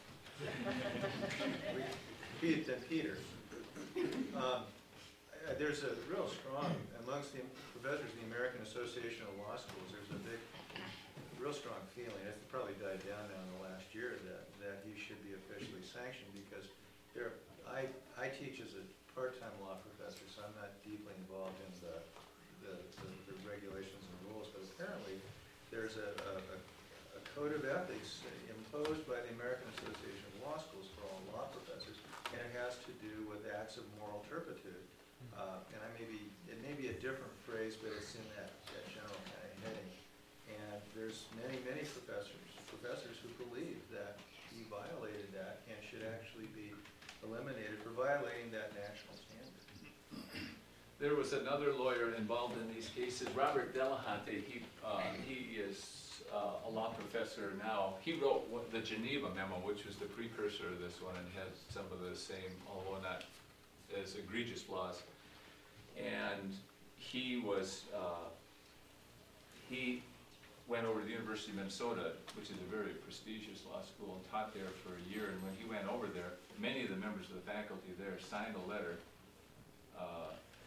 We- Pete than Peter. Um, uh, There's a real strong, amongst the professors in the American Association of Law Schools, there's a big, real strong feeling, it's probably died down now in the last year, that, that he should be officially sanctioned, because there, I, I teach as a part-time law professor, so I'm not deeply involved in the, the, the, the regulations and rules, but apparently there's a, a, a code of ethics imposed by the American Association of Law Schools for all law professors, and it has to do with acts of moral turpitude. Uh, and I may be, it may be a different phrase, but it's in that, that general kind of heading. And there's many, many professors, professors who believe that he violated that and should actually be eliminated for violating that national standard. There was another lawyer involved in these cases, Robert Delahunty. He, uh, he is uh, a law professor now. He wrote what- the Geneva Memo, which was the precursor to this one, and has some of the same, although not as egregious flaws. And he was, uh, he went over to the University of Minnesota, which is a very prestigious law school, and taught there for a year. And when he went over there, many of the members of the faculty there signed a letter. Uh,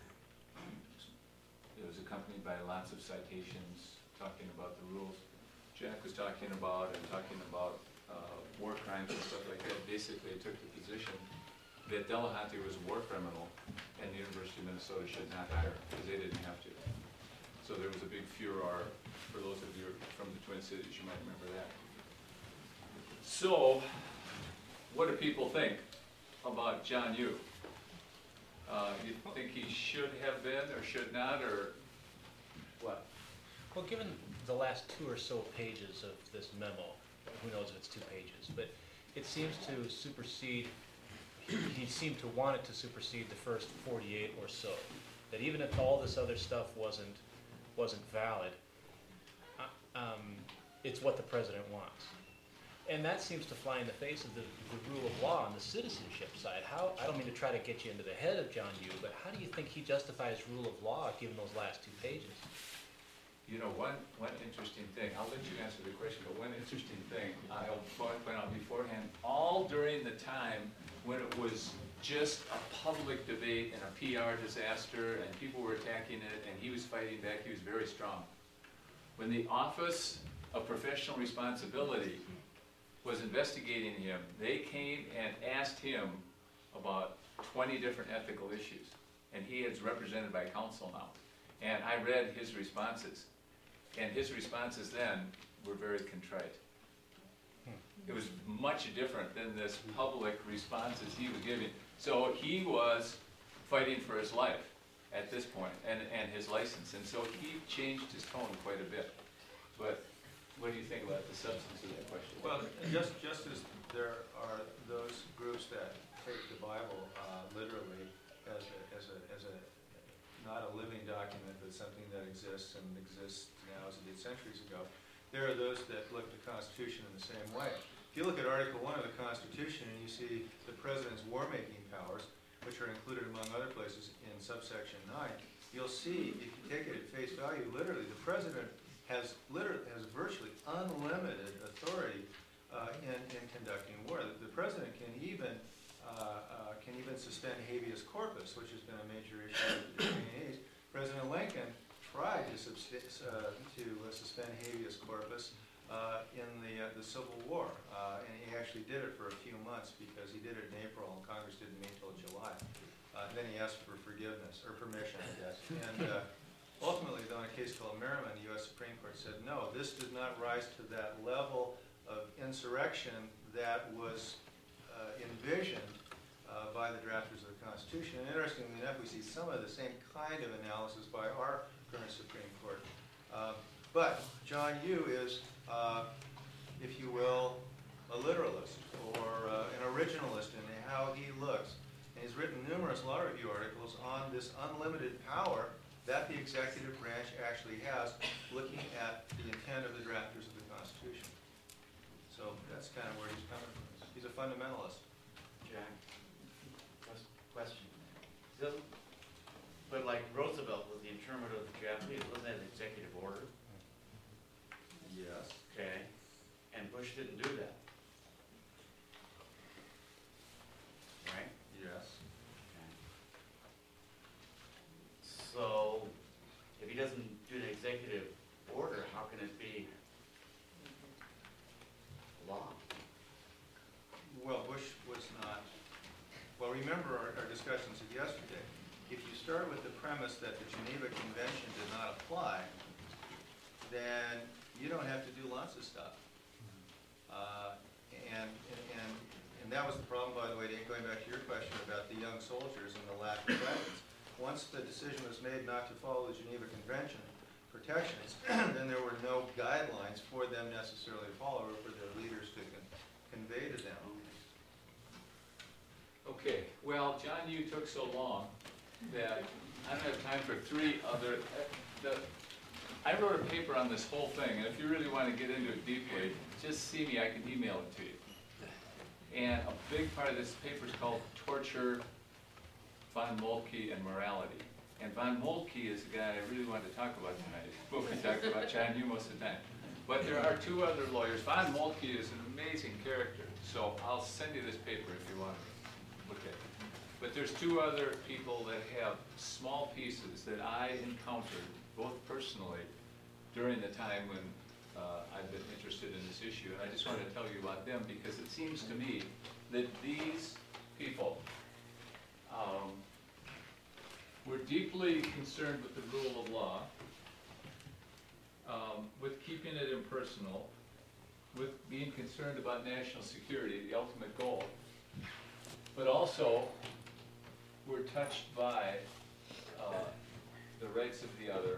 It was accompanied by lots of citations talking about the rules Jack was talking about and talking about uh, war crimes and stuff like that. Basically, it took the position that Delahunty was a war criminal and the University of Minnesota should not hire because they didn't have to. So there was a big furor. For those of you from the Twin Cities, you might remember that. So, what do people think about John Yoo? Uh, you think he should have been or should not, or what? Well, given the last two or so pages of this memo, who knows if it's two pages, but it seems to supersede, he seemed to want it to supersede the first forty-eight or so. That even if all this other stuff wasn't, wasn't valid, uh, um, it's what the president wants. And that seems to fly in the face of the, the rule of law on the citizenship side. How, I don't mean to try to get you into the head of John Yoo, but how do you think he justifies rule of law given those last two pages? You know, one, one interesting thing, I'll let you answer the question, but one interesting thing I'll point point out beforehand, all during the time when it was just a public debate and a P R disaster and people were attacking it and he was fighting back, he was very strong. When the Office of Professional Responsibility was investigating him, they came and asked him about twenty different ethical issues. And he is represented by counsel now. And I read his responses. And his responses then were very contrite. It was much different than this public responses he was giving. So he was fighting for his life at this point and, and his license. And so he changed his tone quite a bit. But what do you think about the substance of that question? Well, just, just as there are those groups that take the Bible uh, literally as a, as a, as a, not a living document, but something that exists and exists now as it did centuries ago, there are those that look at the Constitution in the same way. If you look at Article one of the Constitution and you see the President's war-making powers, which are included among other places in subsection nine, you'll see, if you take it at face value, literally, the President has literally, has virtually unlimited authority uh, in, in conducting war. The, the President can even, uh, uh, can even suspend habeas corpus, which has been a major issue in the eighties. President Lincoln tried to, uh, to uh, suspend habeas corpus uh, in the, uh, the Civil War, uh, and he actually did it for a few months because he did it in April and Congress didn't meet until July. Uh, then he asked for forgiveness, or permission, I guess. And uh, ultimately, though, in a case called Merriman, the U S Supreme Court said, no, this did not rise to that level of insurrection that was uh, envisioned uh, by the drafters of the Constitution. And interestingly enough, we see some of the same kind of analysis by our current Supreme Court. Uh, but John Yoo is, uh, if you will, a literalist or uh, an originalist in how he looks. And he's written numerous law review articles on this unlimited power that the executive branch actually has, looking at the intent of the drafters of the Constitution. So that's kind of where he's coming from. He's a fundamentalist. Jack, ques- question. Doesn't, but like Roosevelt was the internment of the Japanese, wasn't that an executive order? Yes. Okay. And Bush didn't do that. Right? Yes. So, if he doesn't do an executive order, how can it be law? Well, Bush was not, well, remember our, our discussions of yesterday. If you start with the premise that the Geneva Convention did not apply, then you don't have to do lots of stuff. Uh, and, and, and, and that was the problem, by the way, going back to your question about the young soldiers and the lack of weapons. Once the decision was made not to follow the Geneva Convention for protections, then there were no guidelines for them necessarily to follow or for their leaders to con- convey to them. Okay, well, John, you took so long that I don't have time for three other, uh, the, I wrote a paper on this whole thing, and if you really want to get into it deeply, just see me, I can email it to you. And a big part of this paper is called Torture, Von Moltke, and Morality. And Von Moltke is the guy I really wanted to talk about tonight, but we talked about John Hugh most of the time. But there are two other lawyers. Von Moltke is an amazing character, so I'll send you this paper if you want to look at it. But there's two other people that have small pieces that I encountered, both personally, during the time when uh, I've been interested in this issue. And I just wanted to tell you about them because it seems to me that these people um, were deeply concerned with the rule of law, um, with keeping it impersonal, with being concerned about national security, the ultimate goal, but also were touched by uh, the rights of the other,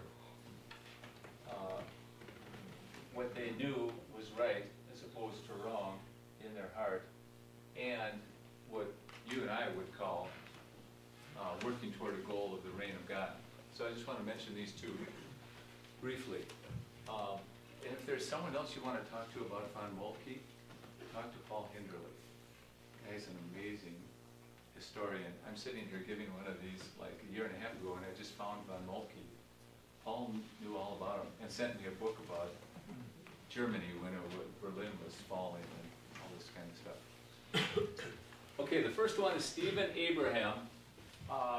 uh, what they knew was right as opposed to wrong in their heart, and what you and I would call uh, working toward a goal of the reign of God. So I just want to mention these two briefly. Um, and if there's someone else you want to talk to about Von Moltke, talk to Paul Hinderlich. He's an amazing historian. I'm sitting here giving one of these like a year and a half ago, and I just found Von Moltke. Paul knew all about him and sent me a book about Germany when it was, Berlin was falling and all this kind of stuff. Okay, the first one is Stephen Abraham. Uh,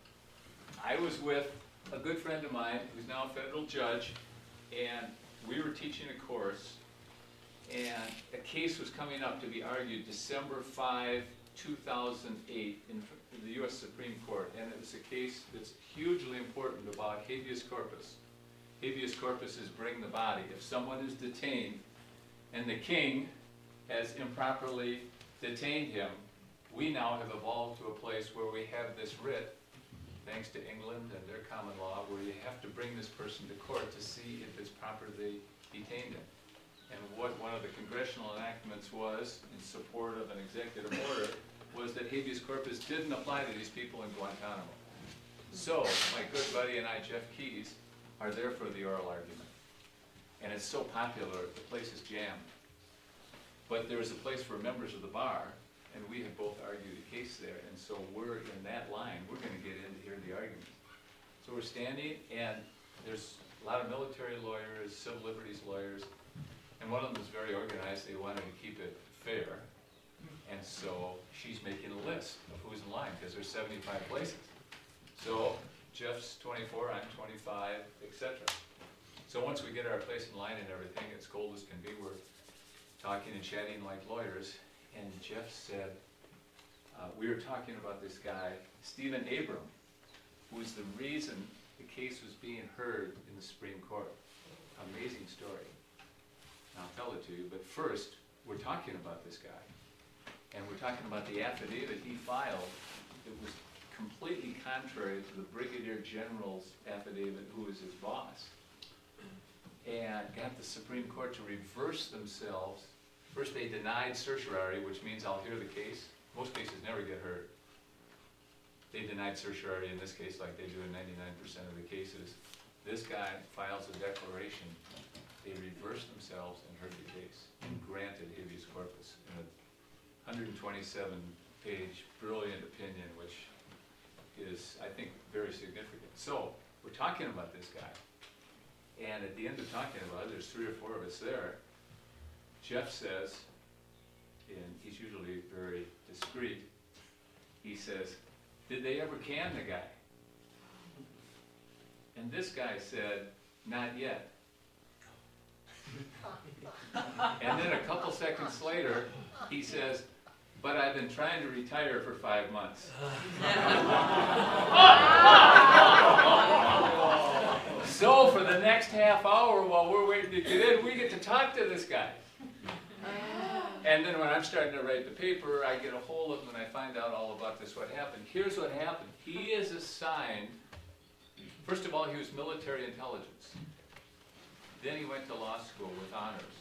I was with a good friend of mine who's now a federal judge, and we were teaching a course, and a case was coming up to be argued December fifth, two thousand eight in the U S Supreme Court, and it was a case that's hugely important about habeas corpus. Habeas corpus is bring the body. If someone is detained and the king has improperly detained him, we now have evolved to a place where we have this writ, thanks to England and their common law, where you have to bring this person to court to see if it's proper they detained him. And what one of the congressional enactments was, in support of an executive order, was that habeas corpus didn't apply to these people in Guantanamo. So, my good buddy and I, Jeff Keyes, are there for the oral argument. And it's so popular, the place is jammed. But there is a place for members of the bar, and we have both argued a case there, and so we're in that line. We're going to get in to hear the argument. So we're standing, and there's a lot of military lawyers, civil liberties lawyers, and one of them is very organized. They wanted to keep it fair, and so she's making a list of who's in line, because there's seventy-five places. So Jeff's twenty-four, I'm twenty-five, et cetera. So once we get our place in line and everything, it's cold as can be. We're talking and chatting like lawyers. And Jeff said, uh, we were talking about this guy, Stephen Abram, who was the reason the case was being heard in the Supreme Court. Amazing story. And I'll tell it to you, but first, we're talking about this guy. And we're talking about the affidavit he filed. It was completely contrary to the Brigadier General's affidavit, who was his boss, and got the Supreme Court to reverse themselves. First, they denied certiorari, which means I'll hear the case. Most cases never get heard. They denied certiorari in this case like they do in ninety-nine percent of the cases. This guy files a declaration. They reversed themselves and heard the case and granted habeas corpus in a one hundred twenty-seven page brilliant opinion, which is, I think, very significant. So, we're talking about this guy. And at the end of talking about it, there's three or four of us there. Jeff says, and he's usually very discreet, he says, did they ever can the guy? And this guy said, not yet. And then a couple seconds later, he says, but I've been trying to retire for five months. So for the next half hour while we're waiting to get in, we get to talk to this guy. And then when I'm starting to write the paper, I get a hold of him and I find out all about this, what happened. Here's what happened. He is assigned, first of all, he was military intelligence. Then he went to law school with honors.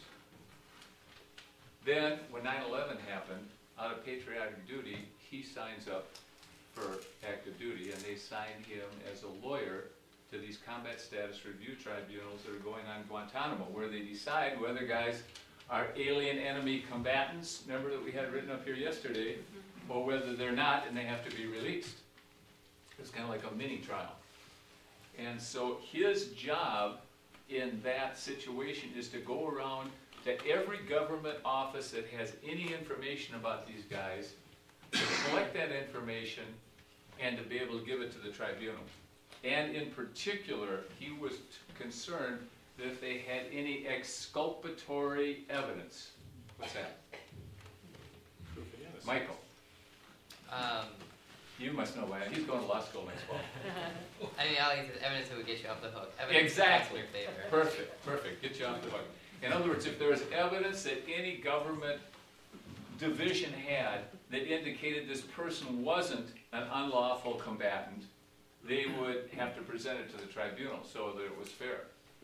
Then, when nine eleven happened, out of patriotic duty, he signs up for active duty, and they signed him as a lawyer to these combat status review tribunals that are going on Guantanamo, where they decide whether guys are alien enemy combatants, remember that we had written up here yesterday, or whether they're not and they have to be released. It's kind of like a mini trial. And so his job in that situation is to go around to every government office that has any information about these guys, to collect that information, and to be able to give it to the tribunal. And in particular, he was concerned that if they had any exculpatory evidence. What's that? Michael, Um, you must know why. He's going to law school next fall. I mean, Alex, it's evidence that would get you off the hook. Evidence Exactly. that's in your favor. Perfect, perfect. Get you off the hook. In other words, if there was evidence that any government division had that indicated this person wasn't an unlawful combatant, they would have to present it to the tribunal so that it was fair.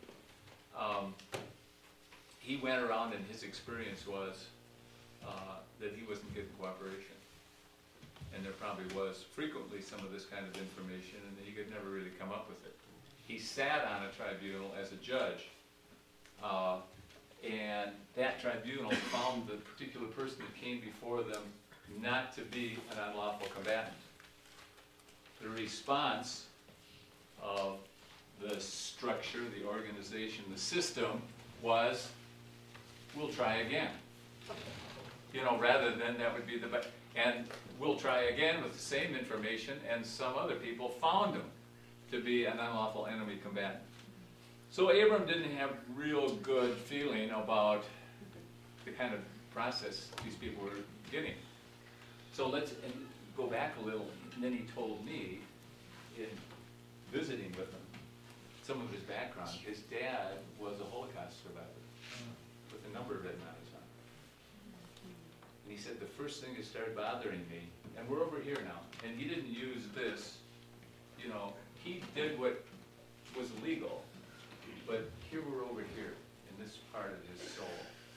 Um, he went around and his experience was uh, that he wasn't getting cooperation. And there probably was frequently some of this kind of information, and he could never really come up with it. He sat on a tribunal as a judge, uh, and that tribunal found the particular person that came before them not to be an unlawful combatant. The response of the structure, the organization, the system was, we'll try again. You know, rather than that would be the, be- and we'll try again with the same information, and some other people found him to be an unlawful enemy combatant. So Abram didn't have real good feeling about the kind of process these people were getting. So let's and go back a little, and then he told me, in visiting with him, some of his background. His dad was a Holocaust survivor with a number of red knives on. And he said, the first thing that started bothering me, and we're over here now, and he didn't use this, you know, he did what was legal, but here we're over here, in this part of his soul.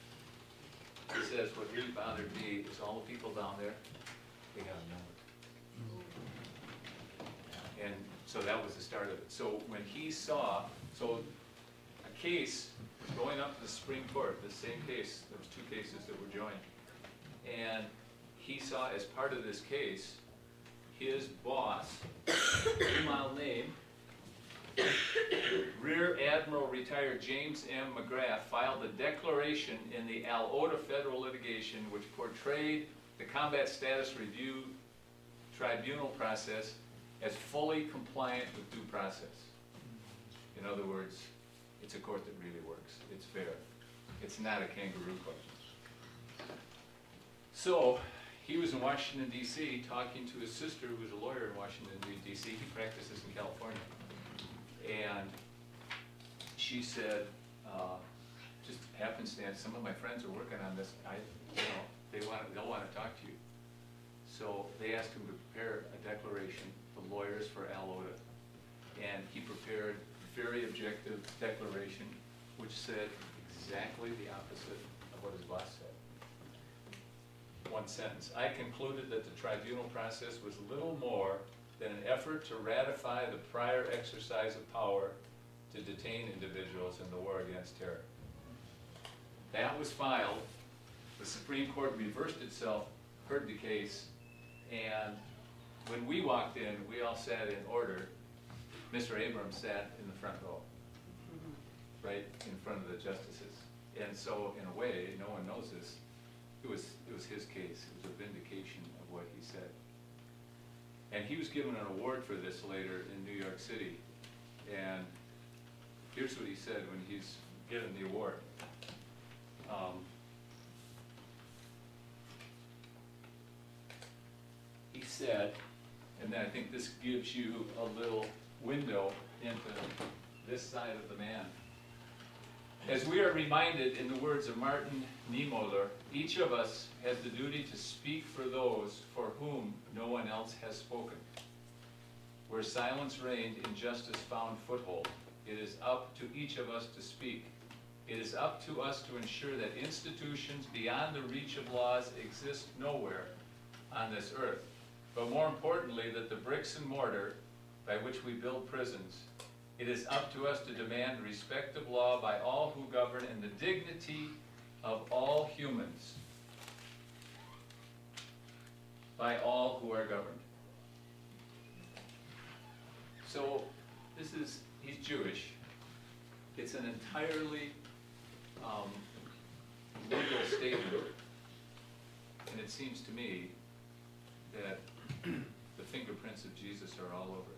He says, what really bothered me is all the people down there, they gotta know it. And so that was the start of it. So when he saw, so a case going up to the Supreme Court, the same case, there was two cases that were joined. And he saw as part of this case, his boss, female name, Rear Admiral retired James M. McGrath, filed a declaration in the Al Oda federal litigation which portrayed the Combat Status Review Tribunal process as fully compliant with due process. In other words, it's a court that really works. It's fair. It's not a kangaroo court. So, he was in Washington, D C talking to his sister who was a lawyer in Washington, D C He practices in California. And she said, uh, just happenstance, some of my friends are working on this. I, you know, they want, they'll want to talk to you. So they asked him to prepare a declaration, the lawyers for Al Oda. And he prepared a very objective declaration which said exactly the opposite of what his boss said. One sentence. I concluded that the tribunal process was little more than an effort to ratify the prior exercise of power to detain individuals in the war against terror. That was filed. The Supreme Court reversed itself, heard the case, and when we walked in, we all sat in order. Mister Abrams sat in the front row, right in front of the justices. And so, in a way, no one knows this, it was, it was his case. It was a vindication of what he said. And he was given an award for this later in New York City. And here's what he said when he's given the award. Um, he said, and then I think this gives you a little window into this side of the man. As we are reminded in the words of Martin Niemöller, each of us has the duty to speak for those for whom no one else has spoken. Where silence reigned, injustice found foothold. It is up to each of us to speak. It is up to us to ensure that institutions beyond the reach of laws exist nowhere on this earth. But more importantly, that the bricks and mortar by which we build prisons, it is up to us to demand respect of law by all who govern and the dignity of all humans by all who are governed. So this is, he's Jewish. It's an entirely um, legal statement, and it seems to me that the fingerprints of Jesus are all over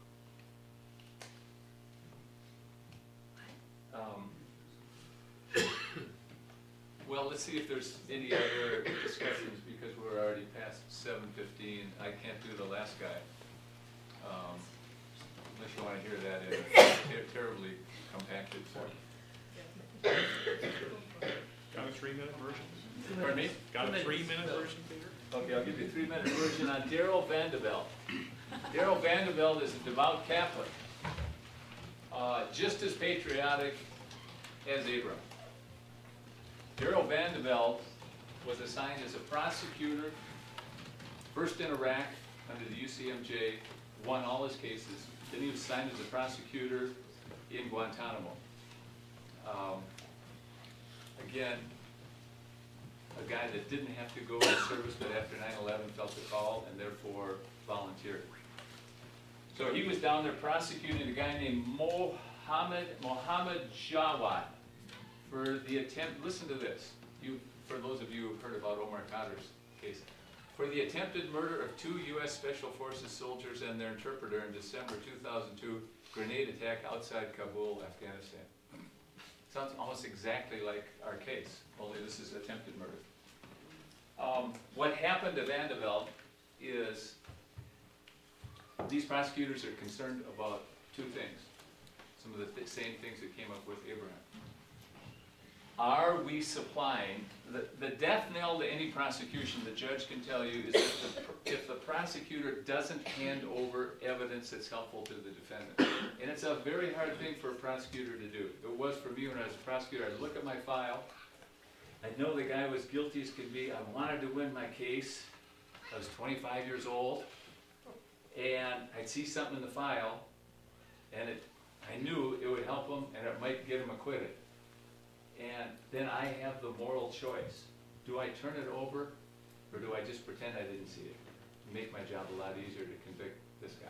it. Um, well, let's see if there's any other discussions, because we're already past seven fifteen. I can't do the last guy. Um, unless you want to hear that in a ter- terribly compacted form. Got a three-minute version? Pardon me? Got a three-minute version, Peter? Okay, I'll give you a three-minute version on Daryl Vandeveld. Daryl Vandeveld is a devout Catholic, uh, just as patriotic as Abraham. Daryl Vandeveld was assigned as a prosecutor, first in Iraq under the U C M J, won all his cases. Then he was assigned as a prosecutor in Guantanamo. Um, again, a guy that didn't have to go to service, but after nine eleven felt the call and therefore volunteered. So he was down there prosecuting a guy named Mohammed, Mohammed Jawad for the attempt, listen to this, you, for those of you who've heard about Omar Khadr's case, for the attempted murder of two U S Special Forces soldiers and their interpreter in December two thousand two grenade attack outside Kabul, Afghanistan. Sounds almost exactly like our case, only this is attempted murder. Um, what happened to Vandeveld is these prosecutors are concerned about two things, some of the th- same things that came up with Abraham. Are we supplying, the, the death knell to any prosecution, the judge can tell you, is if the, if the prosecutor doesn't hand over evidence that's helpful to the defendant. And it's a very hard thing for a prosecutor to do. It was for me when I was a prosecutor. I'd look at my file. I'd know the guy was guilty as could be. I wanted to win my case. I was twenty-five years old. And I'd see something in the file, and it, I knew it would help him and it might get him acquitted. And then I have the moral choice. Do I turn it over, or do I just pretend I didn't see it? Make my job a lot easier to convict this guy.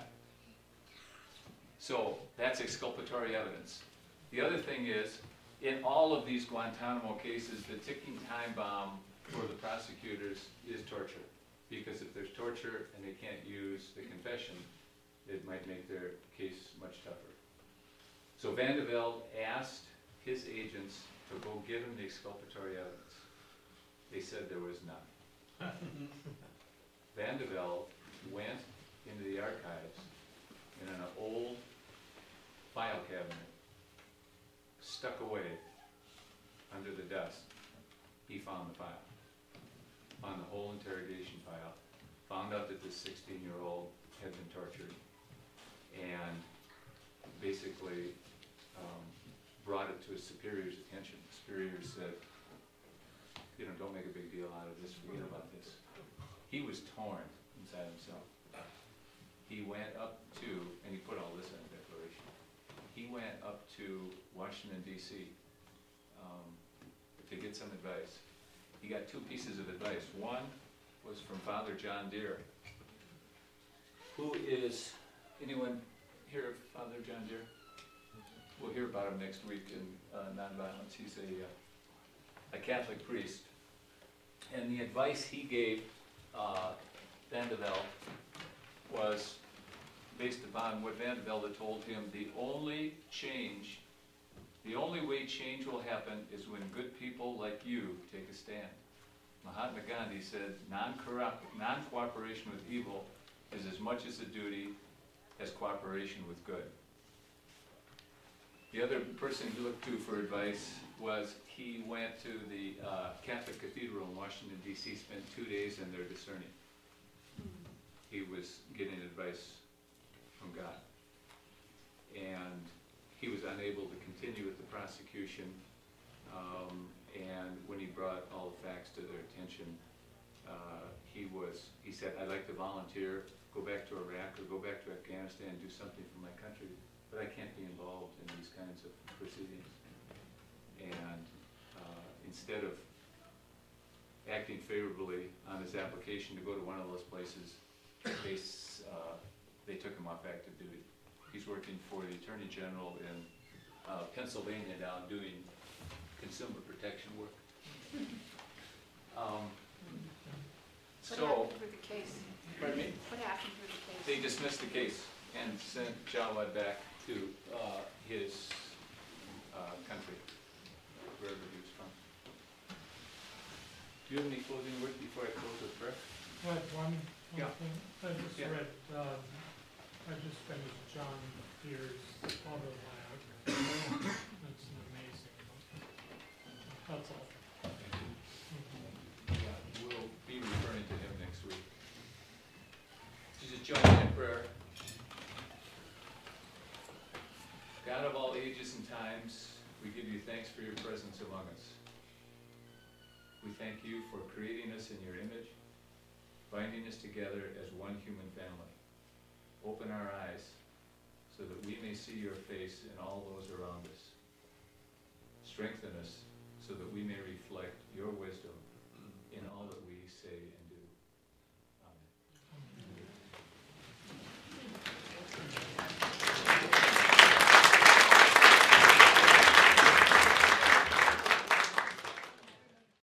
So that's exculpatory evidence. The other thing is, in all of these Guantanamo cases, the ticking time bomb for the prosecutors is torture. Because if there's torture and they can't use the confession, it might make their case much tougher. So Vandeveld asked his agents to go give him the exculpatory evidence. They said there was none. Vandeveld went into the archives in an old file cabinet, stuck away under the dust. He found the file, found the whole interrogation file, found out that this sixteen-year-old had been tortured, and basically um, brought it to his superior's attention. The superior said, you know, don't make a big deal out of this, forget about this. He was torn inside himself. He went up to, and he put all this in a declaration, he went up to Washington, D C um, to get some advice. He got two pieces of advice. One was from Father John Deere, who is, anyone hear of Father John Deere? We'll hear about him next week in uh, Nonviolence. He's a, uh, a Catholic priest. And the advice he gave uh, Vandeveld was based upon what Vandeveld had told him. The only change, the only way change will happen is when good people like you take a stand. Mahatma Gandhi said, non-corrupt, non-cooperation with evil is as much as a duty as cooperation with good. The other person he looked to for advice was he went to the uh, Catholic Cathedral in Washington, D C, spent two days in there discerning. He was getting advice from God. And he was unable to continue with the prosecution Um, and when he brought all the facts to their attention, uh, he was, he said, I'd like to volunteer, go back to Iraq or go back to Afghanistan and do something for my country, but I can't be involved in these kinds of proceedings. And uh, instead of acting favorably on his application to go to one of those places, they, s- uh, they took him off active duty. He's working for the Attorney General in uh, Pennsylvania now, doing consumer protection work. Um, What So, happened with the case? pardon me? What happened with the case? They dismissed the case and sent Jawad back to uh, his uh, country, wherever he was from. Do you have any closing words before I close with prayer? Well, one, Yeah. one thing, I just Yeah. read, um, I just finished John Deere's autobiography. It's an amazing book. That's all. Yeah, we'll be referring to him next week. Jesus, join me in prayer. God of all ages and times, we give you thanks for your presence among us. We thank you for creating us in your image, binding us together as one human family. Open our eyes so that we may see your face in all those around us. Strengthen us so that we may reflect your wisdom